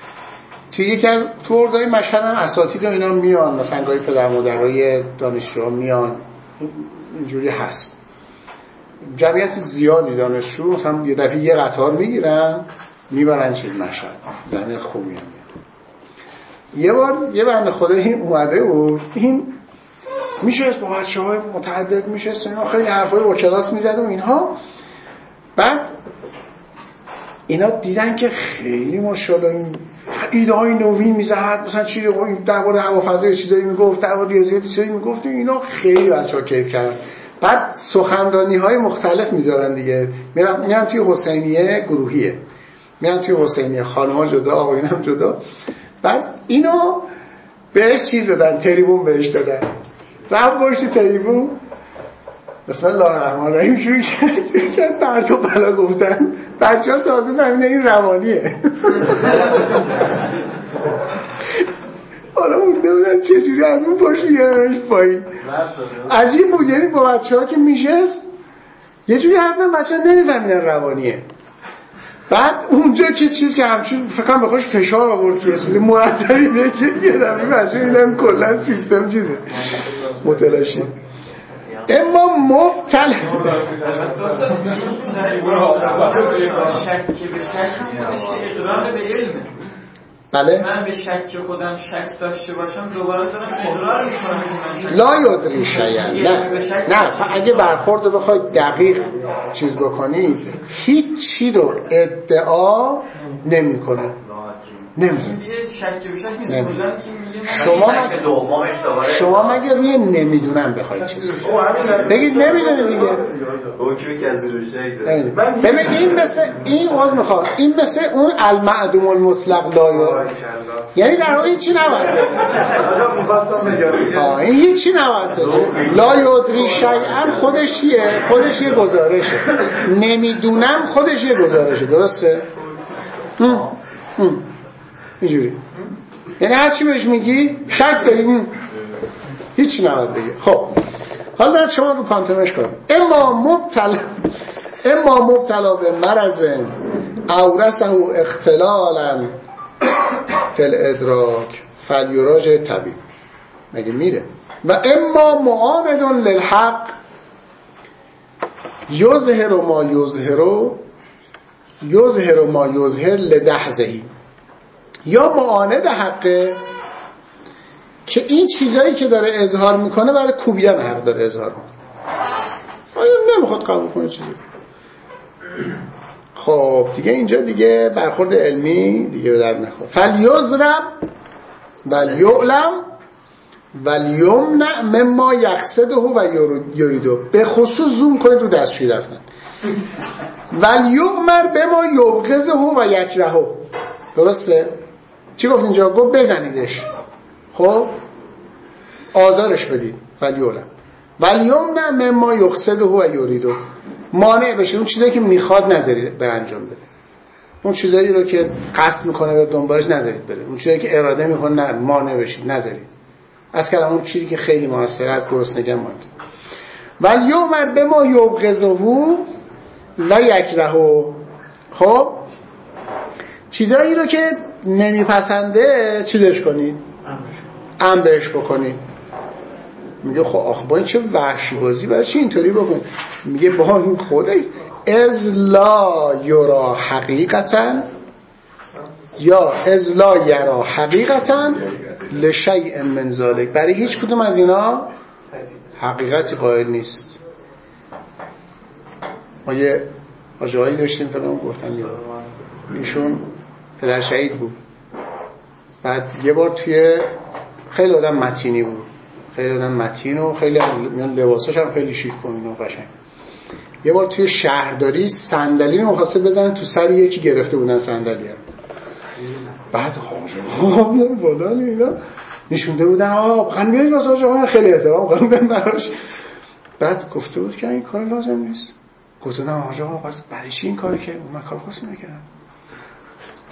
تو عرضه‌های مشهد هم اساتید و اینا میان، مثلا گاهی پدر مادرای دانشجوها میان، اینجوری هست. جمعیت زیادی دانشجو مثلا یه دفعه یه قطار میگیرن میبرن چیز مشهد، یعنی خوبی هم یه بار یه بنده خدایی اومده بود، این میشست با بچه‌های متعدد میشست، اینا خیلی حرفای با کلاس میزد و اینها. بعد اینا دیدن که خیلی ماشاءالله این ایده های نوین میزد، مثلا چیزی درباره هوافضا چیزایی میگفت، درباره ریاضیات چیزایی میگفت، اینا خیلی بچه‌ها کیف کردن. بعد سخنرانی‌های مختلف میذارن دیگه، میرن توی حسینیه گروهیه، میرن توی حسینیه خانم‌ها جدا آقایون هم جدا. بعد اینو بهش چیز دادن، تریبون بهش دادن، رفت باشی تریبون بسم الله الرحمن الرحیم شروع کرد درد و بلا گفتن. بچه‌ها تازه فهمیدن این روانیه. حالا مونده بودن چجوری از اون پاش بیارنش پایین. عجیب بود، یعنی با بچه‌ها که میشست یه جوری حتما بچه‌ها نمیفهمیدن روانیه. بعد اونجا چه چیز که همچین فکرم به خودش فشار آورد که اصلا مرتبی نه که یه دفعه بچه میدن کلا سیستم چیزه متلاشی. اما مبتل شک به شک اقرار به علمه. بله من به شک خودم شک داشته باشم دوباره دارم اقرار میکنم لا یدری شیئا. نه اگه برخورد بخوای دقیق چیز بکنی هیچی رو ادعا نمیکنه. نمیدونم شک به شک نیست. شما مگه روی نمیدونم بخواید چیز بگید نمیدونم دیگه حکمی که از روش ببین این مثل این عوض میخواد، این مثل اون المعدوم المطلق لا، یعنی در واقع هیچی نباید این هیچی نباید لا یدری شیئا خودش چیه؟ خودش یه گزارشه. نمیدونم خودش یه گزارشه. درسته؟ اینجوری یعنی هر چی بهش میگی شک داریم هیچی نباید بگی. خب حالا باید شما رو کانترمش کنیم. اما مبتلا به مرض اورثه اختلالا فی الادراک فلیراجع طبیب. مگه میره و اما معاند للحق یظهر ما یظهر لدحضه، یا معاند حقه که این چیزایی که داره اظهار میکنه برای کوبیدن حق داره اظهار میکنه، آیا نمیخواد قبول کنه چیزی. خب دیگه اینجا دیگه برخورد علمی دیگه به درد نخوره. فلیضرب ولیعلم ولیمنع مما یقصده و یریده. به خصوص زوم کنید رو دستشویی رفتن. ولیؤمر بما یبغضه و یکرهه. درسته؟ چی گفت اینجا؟ گفت بزنیدش، خب آزارش بدید. ولیعلم ولیمنع مما یقصده و یریده. مانع بشه اون چیزایی که میخواد نذارید بر انجام بده، اون چیزایی رو که قصد میکنه به دنبالش نذارید بره، اون چیزایی که اراده میکنه مانع بشید نذارید. از کلام اون چیزی که خیلی موثره از گرسنگی ماند. ولیؤمر بما یبغضه و یکرهه. خب چیزایی رو که نمیپسنده چیزش کنید، امر بهش بکنید. میگه خب آخه با این چه وحشی بازی، برای چی اینطوری بکن؟ میگه با این خودش از لا یرا حقیقتا یا از لا یرا حقیقتا لشیء من ذلک. برای هیچ کدوم از اینا حقیقتی قائل نیست. ما یه آجایی داشتیم فلان گفتم ایشون پدر شهید بود. بعد یه بار توی خیلی آدم متینی بود، خیلی آدم متین و خیلی لباساش هم خیلی شیک کنین و قشنگ. یه بار توی شهرداری صندلی رو می‌خواسته بزنه تو سر یکی، گرفته بودن صندلی رو. بعد بالا اینا نشونده بودن واقعا بیاید واسه خیلی احترام قائلم براش. بعد گفته بود که این کار لازم نیست. گفتم آقا پس برای چی این کاری که من کار خاصی نکردم.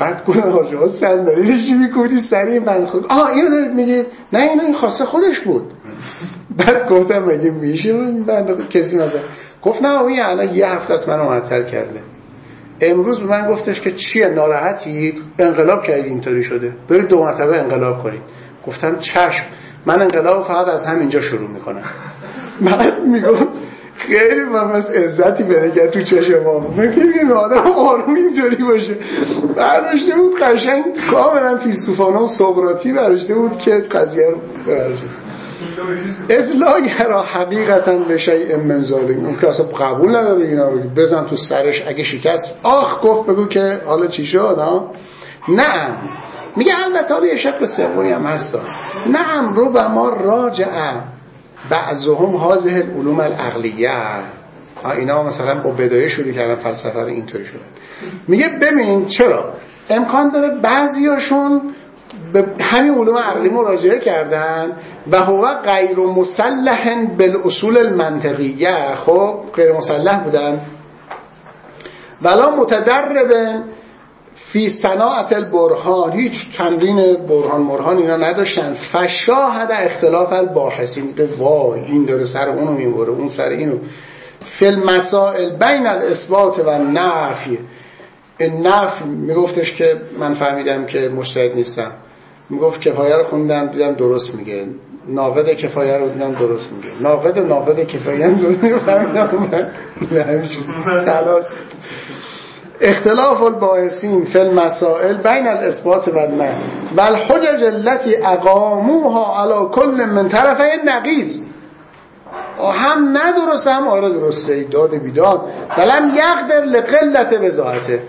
بعد گفتم آقا صندلی چی میکنی سری من خود اینو دارید میگید؟ نه این خواسته خودش بود. بعد گفتم مگه میشه من کسی مثلا گفت نه این الان یه هفته است منو معطل کرده. امروز به من گفتش که چیه ناراحتی؟ انقلاب کردی اینطوری شده، برید 2 مرتبه انقلاب کنید. گفتم چشم، من انقلاب فقط از همینجا شروع میکنم. بعد میگم خیلی من از عزتی بنگر تو چشمام، میگم آدم آروم اینطوری باشه. برداشته بود قشنگ کاملا فیلسوفانه و سقراطی برداشته بود که قضیه رو برداشته اصلاح حقیقتا به شیء من ذالک. اون که اصلا قبول نداره اینا رو بزن تو سرش، اگه شکست گفت بگو که حالا چی شد. نعم میگه البته یه شق سومی هم هست. نعم ربما راجع بعضهم هذه العلوم العقلیه. اینا مثلا با بدایه شروع کردن فلسفه رو اینطوری شدن. میگه ببین چرا امکان داره بعضیاشون به همین علوم عقلی مراجعه کردن و هو غیر مسلح بالاصول المنطقیه. خب غیر مسلح بودن ولا متدرب فی صناعت البرهان، هیچ تمرین برهان اینا نداشتن. فشاهد اختلاف الباحثین، میگه وای این داره سر اونو میبره اون سر اینو. فی المسائل بین الاثبات و النفی. این نفی میگفتش که من فهمیدم که مجتهد نیستم، میگفت کفایه رو خوندم دیدم درست میگه، ناقد کفایه رو دیدم درست میگه، ناقد کفایه رو دیدم فهمیدم خلاص. اختلاف الباحثین فی المسائل بین الاثبات و النفی و الحجج التي اقاموها على كل من طرفي النقیض. هم ندرست هم درسته، داد بیداد. ولم یقدر لقلت وضاحته،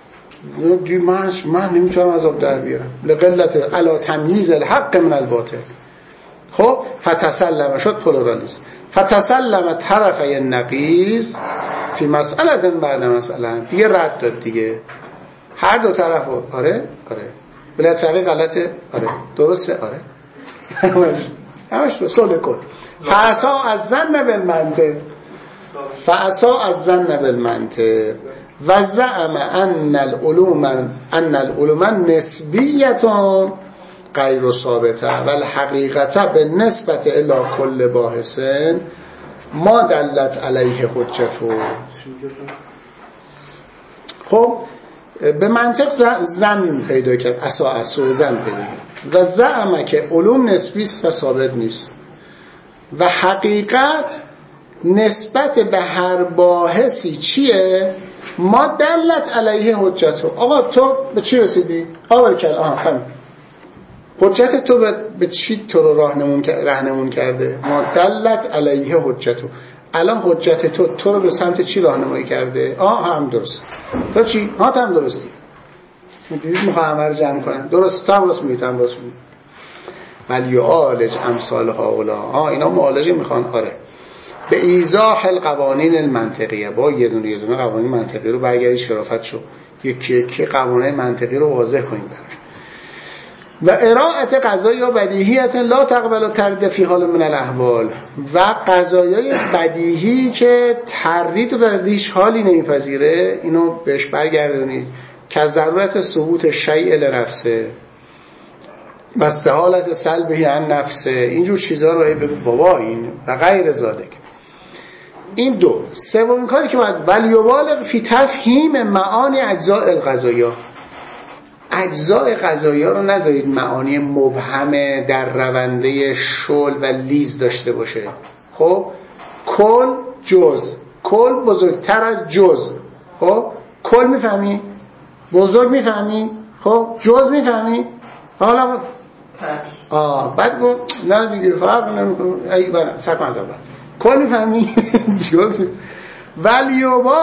من نمیتونم از آب در بیارم، لقلت علی تمییز الحق من الباطل. خب فتسلم شد پلورالیست، فتسلم طرفی النقیض فی مسئله بعد مسئله، دیگه رد داد دیگه هر دو طرف. آره بلد فقیه غلطه، آره درسته، آره همش رسول کن. فعصا از زن بالمنطق و زعم ان العلوم نسبیتون غیر ثابته و الحقیقت به نسبت الی کل باحثن ما دلت علیه حجته. خب به منطق زن پیدا کرد، اساس زن پیدا کرد و زعم که علوم نسبی است و ثابت نیست و حقیقت نسبت به هر باحثی چیه؟ ما دلت علیه حجته. آقا تو به چی رسیدی؟ همین حجت تو به چی تو رو راهنمون کرده؟ ما دلت علیه حجته. الان حجت تو رو به سمت چی راهنمایی کرده؟ هم درست. تو چی؟ تو هم درستی. دیدید میخواه همه رو جمع کنن. درست، تو هم درست میگی، ولی یعالج امثال هؤلاء. اینا معالجه میخوان. آره به ایضاح القوانین المنطقیه، با یه دونه قوانین منطقی رو برگردی شرافت شو، یکی قوانین منطقی رو واضح کنید و ارائت قضایی و بدیهیت لا تقبل تردید فی حال من الاحوال، و قضایای بدیهی که تردید رو در هیچ حالی نمیپذیره اینو بهش برگردونید که از ضرورت ثبوت شیء لنفسه و استحالت سلبه عن نفسه، اینجور چیزها رو بگو بابا این و غیر ذالک. این دو. سومین کاری که باید ولیبالغ فی تفهیم معانی اجزاء القضایا. اجزاء قضایا رو نذارید معانی مبهم در رونده شل و لیز داشته باشه. خب کل جز، کل بزرگتر از جز. خب کل میفهمی؟ بزرگ میفهمی؟ خب جز میفهمی؟ حالا بعد گفت نه دیگه فرق نمیکنه. ای بنا سکن از اول کل میفهمی؟ جز ولی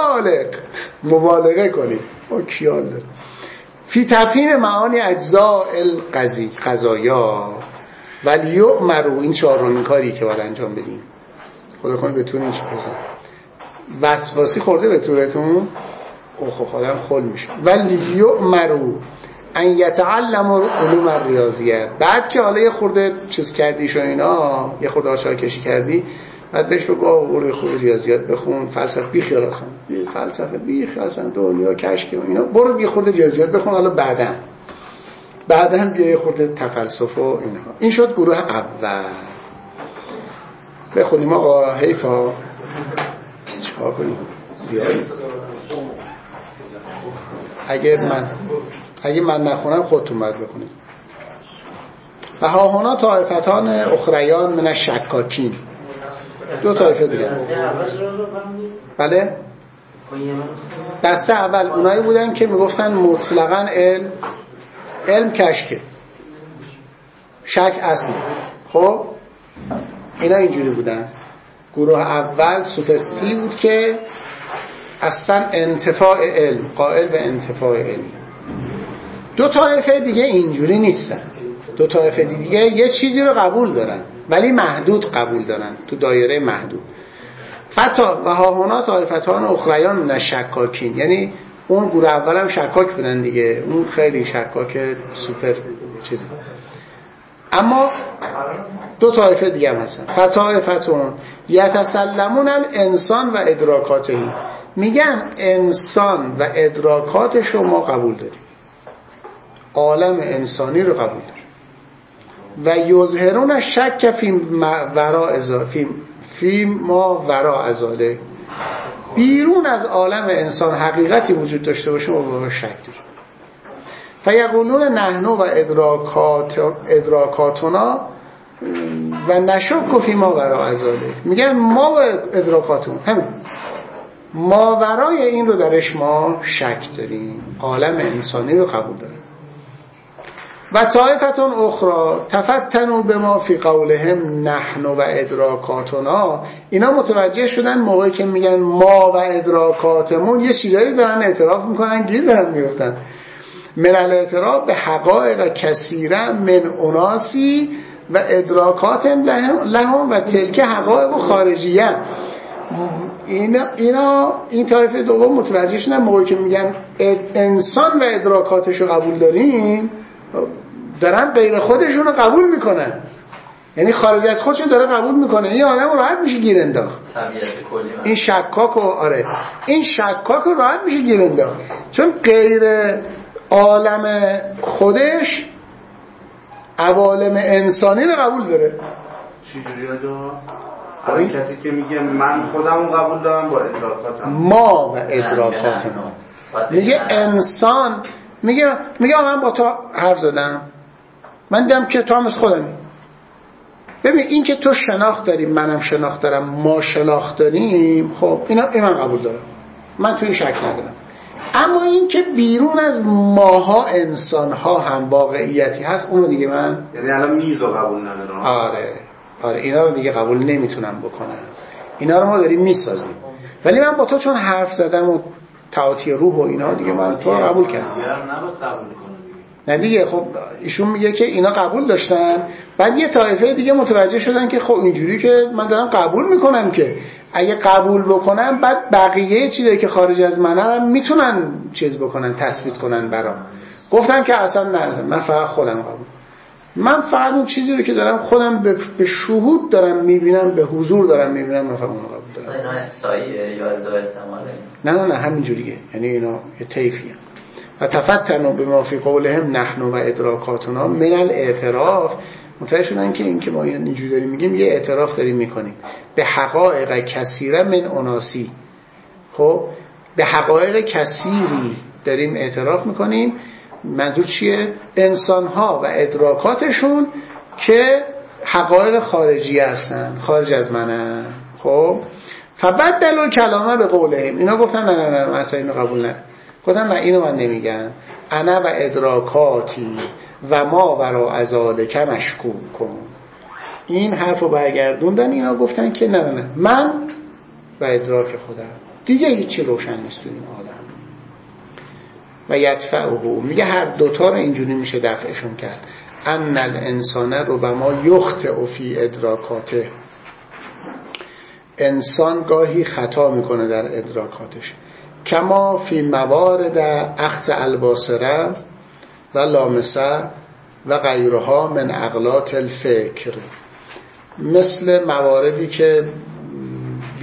مبالغه کنید. کیال داره فی تفهیم معانی اجزاء القضایا ولی یؤمروا. این چهارمین کاری که باید انجام بدیم. خدا کنه بتونین چی بزن وسواسی خورده به طورتون خودم خل میشه. ولی یؤمروا ان یتعلموا علوم الریاضیه. بعد که حالا یه خورده چیز کردیش و اینا، یه خورده آشار کشی کردی، بعد بهش بگو اوری خوب ریاضیات بخون، فلسفه بیخیال هستن، فلسفه بیخیال هستن، دنیا کشک اینا، برو یه خورده ریاضیات بخون، حالا بعداً بیا یه خورده تفلسف و اینها. این شد گروه اول. بخونیم آقا، حیفا چیکار کنیم زیادی. اگه من نخونم خودتون باید بخونید. و ها هنا طایفتان اخریان من الشکاکین. دو طایفه دیگه. بله؟ دسته اول اونایی بودن که میگفتن مطلقاً علم کشکه، شک اصلی. خب اینا اینجوری بودن. گروه اول سوفستی بود که اصلا انتفاع علم، قائل به انتفاع علم. دو طایفه دیگه اینجوری نیستن. دو طایفه دیگه یه چیزی رو قبول دارن ولی محدود قبول دارن، تو دایره محدود. فتا و ها هنا طایفتان اخریان من الشکاکین، یعنی اون گروه اول هم شکاک بودن دیگه، اون خیلی شکاک سوپر چیزی. اما دو طایفه دیگه هم هستن. فطایفتون یتسلمون الانسان و ادراکاته، میگن انسان و ادراکات شما قبول داریم، عالم انسانی رو قبول داریم. و یظهرون شک فی ما وراء ذلک، بیرون از عالم انسان حقیقتی وجود داشته باشه و با شک داریم. فیقولون نحن و ادراکاتنا و نشک فی ما وراء ذلک، میگن ما و ادراکاتمون همین ماورای این رو درش ما شک داریم، عالم انسانی رو قبول داریم. و طایفتون اخرى تفتنوا بما فی قولهم نحن و ادراکاتنا، اینا متوجه شدن موقعی که میگن ما و ادراکاتمون یه چیزایی دارن اعتراف میکنن، گیر دارن میفتن. من الاعتراف به حقایق کثیره من اناسی و ادراکات لهم و تلک حقایق خارجیه. این طایفه دوم متوجه شدن موقعی که میگن انسان و ادراکاتش رو قبول داریم، دارن غیر خودشون رو قبول میکنن، یعنی خارج از خودشون داره قبول میکنه. این آدم راحت میشه گیر انداخت، این شکاک رو راحت میشه گیر انداخت، چون غیر عالم خودش عوالم انسانی رو قبول داره. چجوری آجا؟ این کسی که میگه من خودمو قبول دارم با ادراکاتم، ما و ادراکاتم، میگه انسان، میگه من با تو حرف زدم، من دیدم که تو هم از خودمی. ببین این که تو شناخت داری، منم شناخت دارم، ما شناخت داریم، خب این من قبول دارم، من توی شک ندارم. اما این که بیرون از ماها انسانها هم واقعیتی هست، اونو دیگه من، یعنی الان میزو قبول ندارم. آره اینا رو دیگه قبول نمیتونم بکنم، اینا رو ما داریم میسازیم. ولی من با تو چون حرف زدم و تعاطی روح و اینا دیگه من تو رو قبول کردم. نه دیگه، خب ایشون میگه که اینا قبول داشتن، بعد یه طایفه دیگه متوجه شدن که خب اینجوری که من دارم قبول میکنم که اگه قبول بکنم بعد بقیه چیزی که خارج از منم میتونن چیز بکنن، تثبیت کنن برام. گفتن که اصلا نه، من فقط خودم قبول، من فقط اون چیزی رو که دارم خودم به شهود دارم میبینم، به حضور دارم میبینم، من فقط اون قبول دارم. اینا احصاییه یا دو احتماله؟ نه همینجوریه، یعنی اینا یه طیفیه. و تفتنوا بما فی قولهم نحن و ادراکاتنا من الاعتراف، متوجه شدن که این که ما اینجوری داریم میگیم یه اعتراف داریم میکنیم به حقایق کثیره من اناسی. خب به حقایق کثیری داریم اعتراف میکنیم، منظور چیه؟ انسانها و ادراکاتشون که حقایق خارجی هستن، خارج از منن. خب فبدلوا کلامه به قولهم، اینا گفتن نه من اصلا اینو قبول نه، گفتن نه اینو من نمیگم، انا و ادراکاتی و ما وراء ذلک مشکوک کن. این حرفو برگردوندن، اینا گفتن که نه من و ادراک خودم دیگه هیچی روشن نیست تو این عالم. و یدفعه، میگه هر دوتا رو اینجوری میشه دفعشون کرد. ان الانسان ربما یخطئ فی ادراکاته، انسان گاهی خطا میکنه در ادراکاتش، کما فی موارد اخذ الباصره و لامسه و غیرها من اغلاط الفکر، مثل مواردی که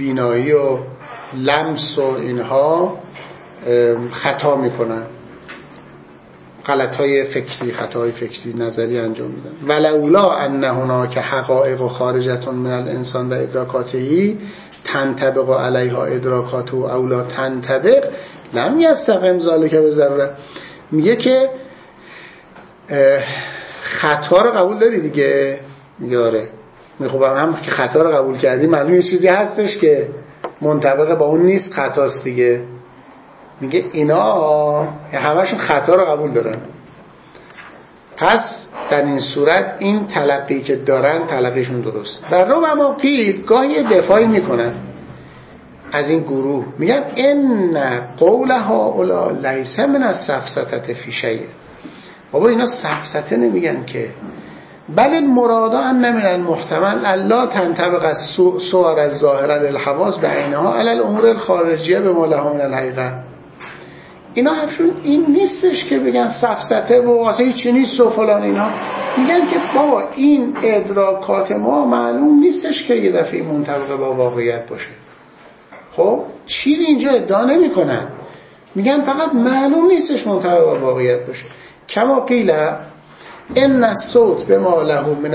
بینایی و لمس و اینها خطا میکنن، غلطهای فکری، خطاهای فکری نظری انجام میدن. ولولا ان هناک حقایق خارجه من الانسان و ادراکاته تنطبق علیها ادراکاته او لا تنطبق لم یستقم ذلک بضروره. میگه که خطا رو قبول داری دیگه؟ میاره میخوام هم که خطا رو قبول کردی معلومه یه چیزی هستش که منطبق با اون نیست، خطاست دیگه. میگه اینا همشون خطا رو قبول دارن، پس در این صورت این تلقی که دارن تلقیشون درست. در رو و موقیل گاهی دفاعی میکنن از این گروه، میگن ان قول هؤلاء لیس من السفسطه فی شیء. بابا اینا سفسطه نمیگن که، بل المراد ان من المحتمل الا تنطبق الصور الظاهره للحواس بعینها علی الامور الخارجیه بما لها من الحقیقه. اینا حرفشون این نیستش که بگن سفسطه و واسه هیچی نیست و فلان. اینا میگن که بابا این ادراکات ما معلوم نیستش که یه دفعه منطبق با واقعیت باشه. خب چیزی اینجا ادعا نمی کنن، میگن فقط معلوم نیستش منطبق با واقعیت باشه. کما قیل ان الصوت بما له من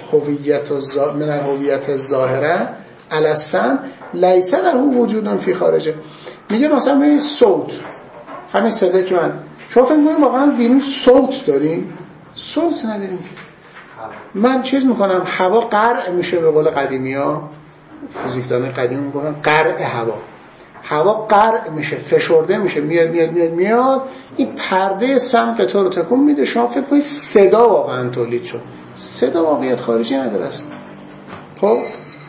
الهویت الظاهره علی السمع لیس له وجود فی خارجه. میگه مثلا این صوت، همین صدا که شما فکر می‌کنید واقعا بیرون صوت داریم؟ صوت نداریم. من چیز میکنم هوا قرع میشه، به قول قدیمی‌ها فیزیکدانای قدیم میگن قرع هوا قرع میشه، فشرده میشه، میاد این پرده سمع تو رو تکون میده. شما فکر کنید صدا واقعا تولید شد. صدا واقعیت خارجی نداره اصلا. خب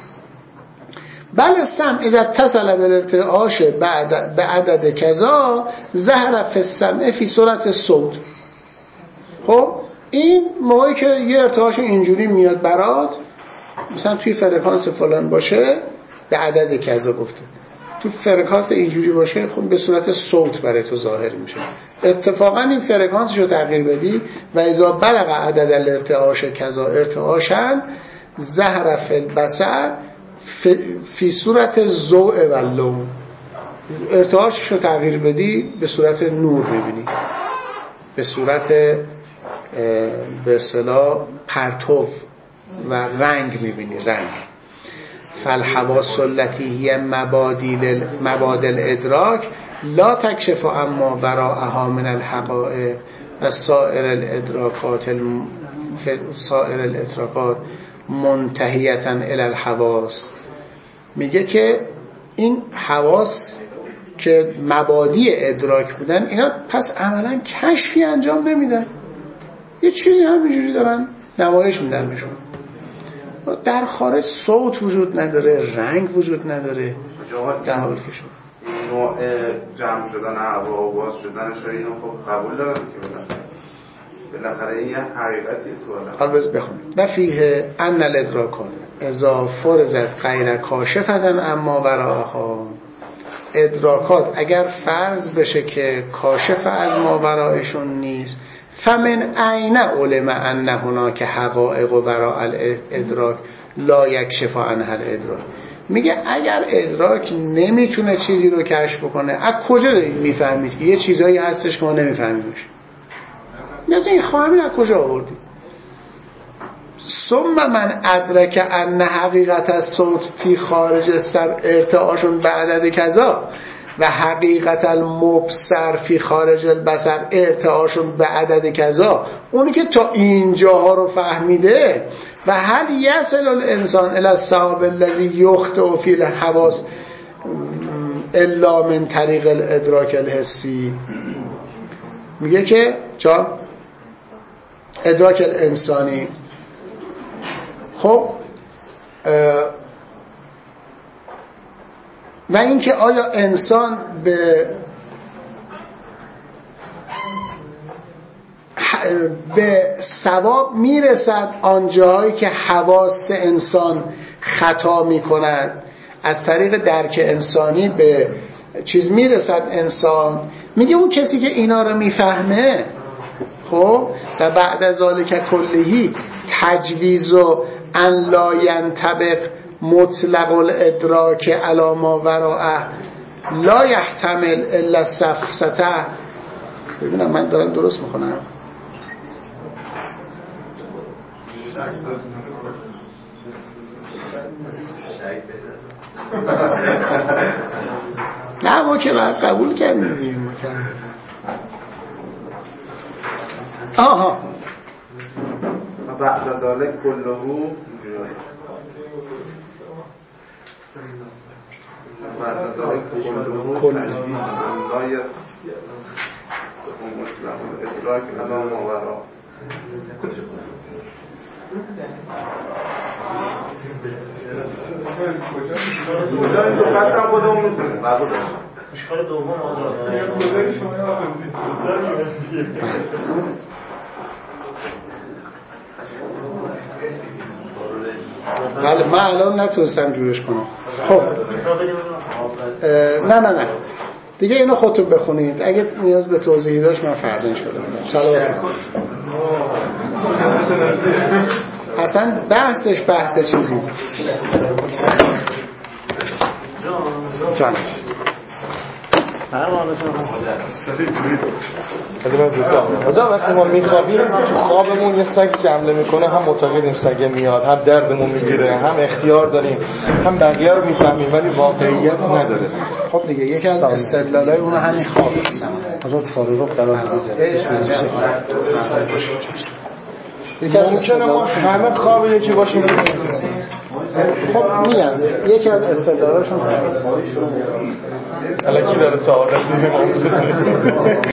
بل السمع اذا اتصل بالارتعاش بعد عدد کذا ظهر فی السمع فی صورت الصوت. خب این موقعی که یه ارتعاش اینجوری میاد برات، مثلا توی فرکانس فلان باشه به عدد کذا گفته، تو فرکانس اینجوری باشه خب به صورت صوت برای تو ظاهر میشه. اتفاقا این فرکانسش رو تغییر بدی و اذا بلغ عدد الارتعاش کذا ارتعاشا ظهر فی البصر فی صورت ضوء و لون. ارتعاشش رو تغییر بدی به صورت نور میبینی، به صورت به اصطلاح پرتو و رنگ میبینی، رنگ. فالحواس التي هي مبادل ادراک لا تکشف اما وراءها من الحقائق و سائر الادراکات منتهیتا الی الحواس. میگه که این حواس که مبادی ادراک بودن، اینا پس عملا کشفی انجام نمیدن، یه چیزی همینجوری دارن نمایش میدن بهشون. در خارج صوت وجود نداره، رنگ وجود نداره. در حال که شد نوع جمع شدن هوا و باز شدنش رو اینو خب قبول دارن که بالاخره این یه حقیقتیه تو حال بز بخونید. و فیه ان الادراکات اذا فرضت غیر کاشفة اما وراءها. ادراکات اگر فرض بشه که کاشف از ما ورایشون نیست، فمن عین علم ان هناک حقائق وراء الادراک لا یکشف عنها الادراک. میگه اگر ادراک نمیتونه چیزی رو کشف بکنه، از کجا دارید میفهمید که یه چیزایی هستش که ما نمیفهمیمش؟ مثلا این خواهمین از کجا آوردی؟ ثم من ادرک ان حقیقت الصوت فی خارج السمع ارتعاشون به عدد کذا و حقیقت المبصر فی خارج البصر ارتعاشون به عدد کذا. اونی که تا اینجاها رو فهمیده و هل یصل الانسان الی الصواب الذی یخطئ فی الحواس الا من طریق الادراک الحسی. میگه که جان ادراک الانسانی. خب و اینکه آیا انسان به ثواب میرسد آنجاهایی که حواس انسان خطا میکند، از طریق درک انسانی به چیز میرسد انسان. میگه اون کسی که اینا رو میفهمه، خب و بعد از ذالک کلهی تجویز و ان لا ینطبق مطلق الادراک علی ما وراءه لا یحتمل الا السفسطه. ببینم من دارم درست میکنم. نه ما که قبول کردیم. آها بعد ذلك كله بعد ذلك كله غاية مطلق الادراك على ما وراء. اشکال دوم آزاد بله من الان نتونستم جورش کنم. خب نه دیگه اینو خودتون بخونید، اگه نیاز به توضیحی داشت من فردا انشاءالله بدم. سلام. اصلا بحث چیزی جان آجا وقتی ما میخوابیم تو خوابمون یه سگ جمله میکنه، هم معتقدیم سگه میاد، هم دردمون میگیره، هم اختیار داریم، هم بقیه رو میفهمیم ولی واقعیت نداره. خب دیگه یکی از استدلالای اون همین خوابه. آزاد فارغ در حد جلسه ممکنه ما همه خواب یکی باشیم. خب میگم یکی از استدلالاشون الکی داره سعادت میده.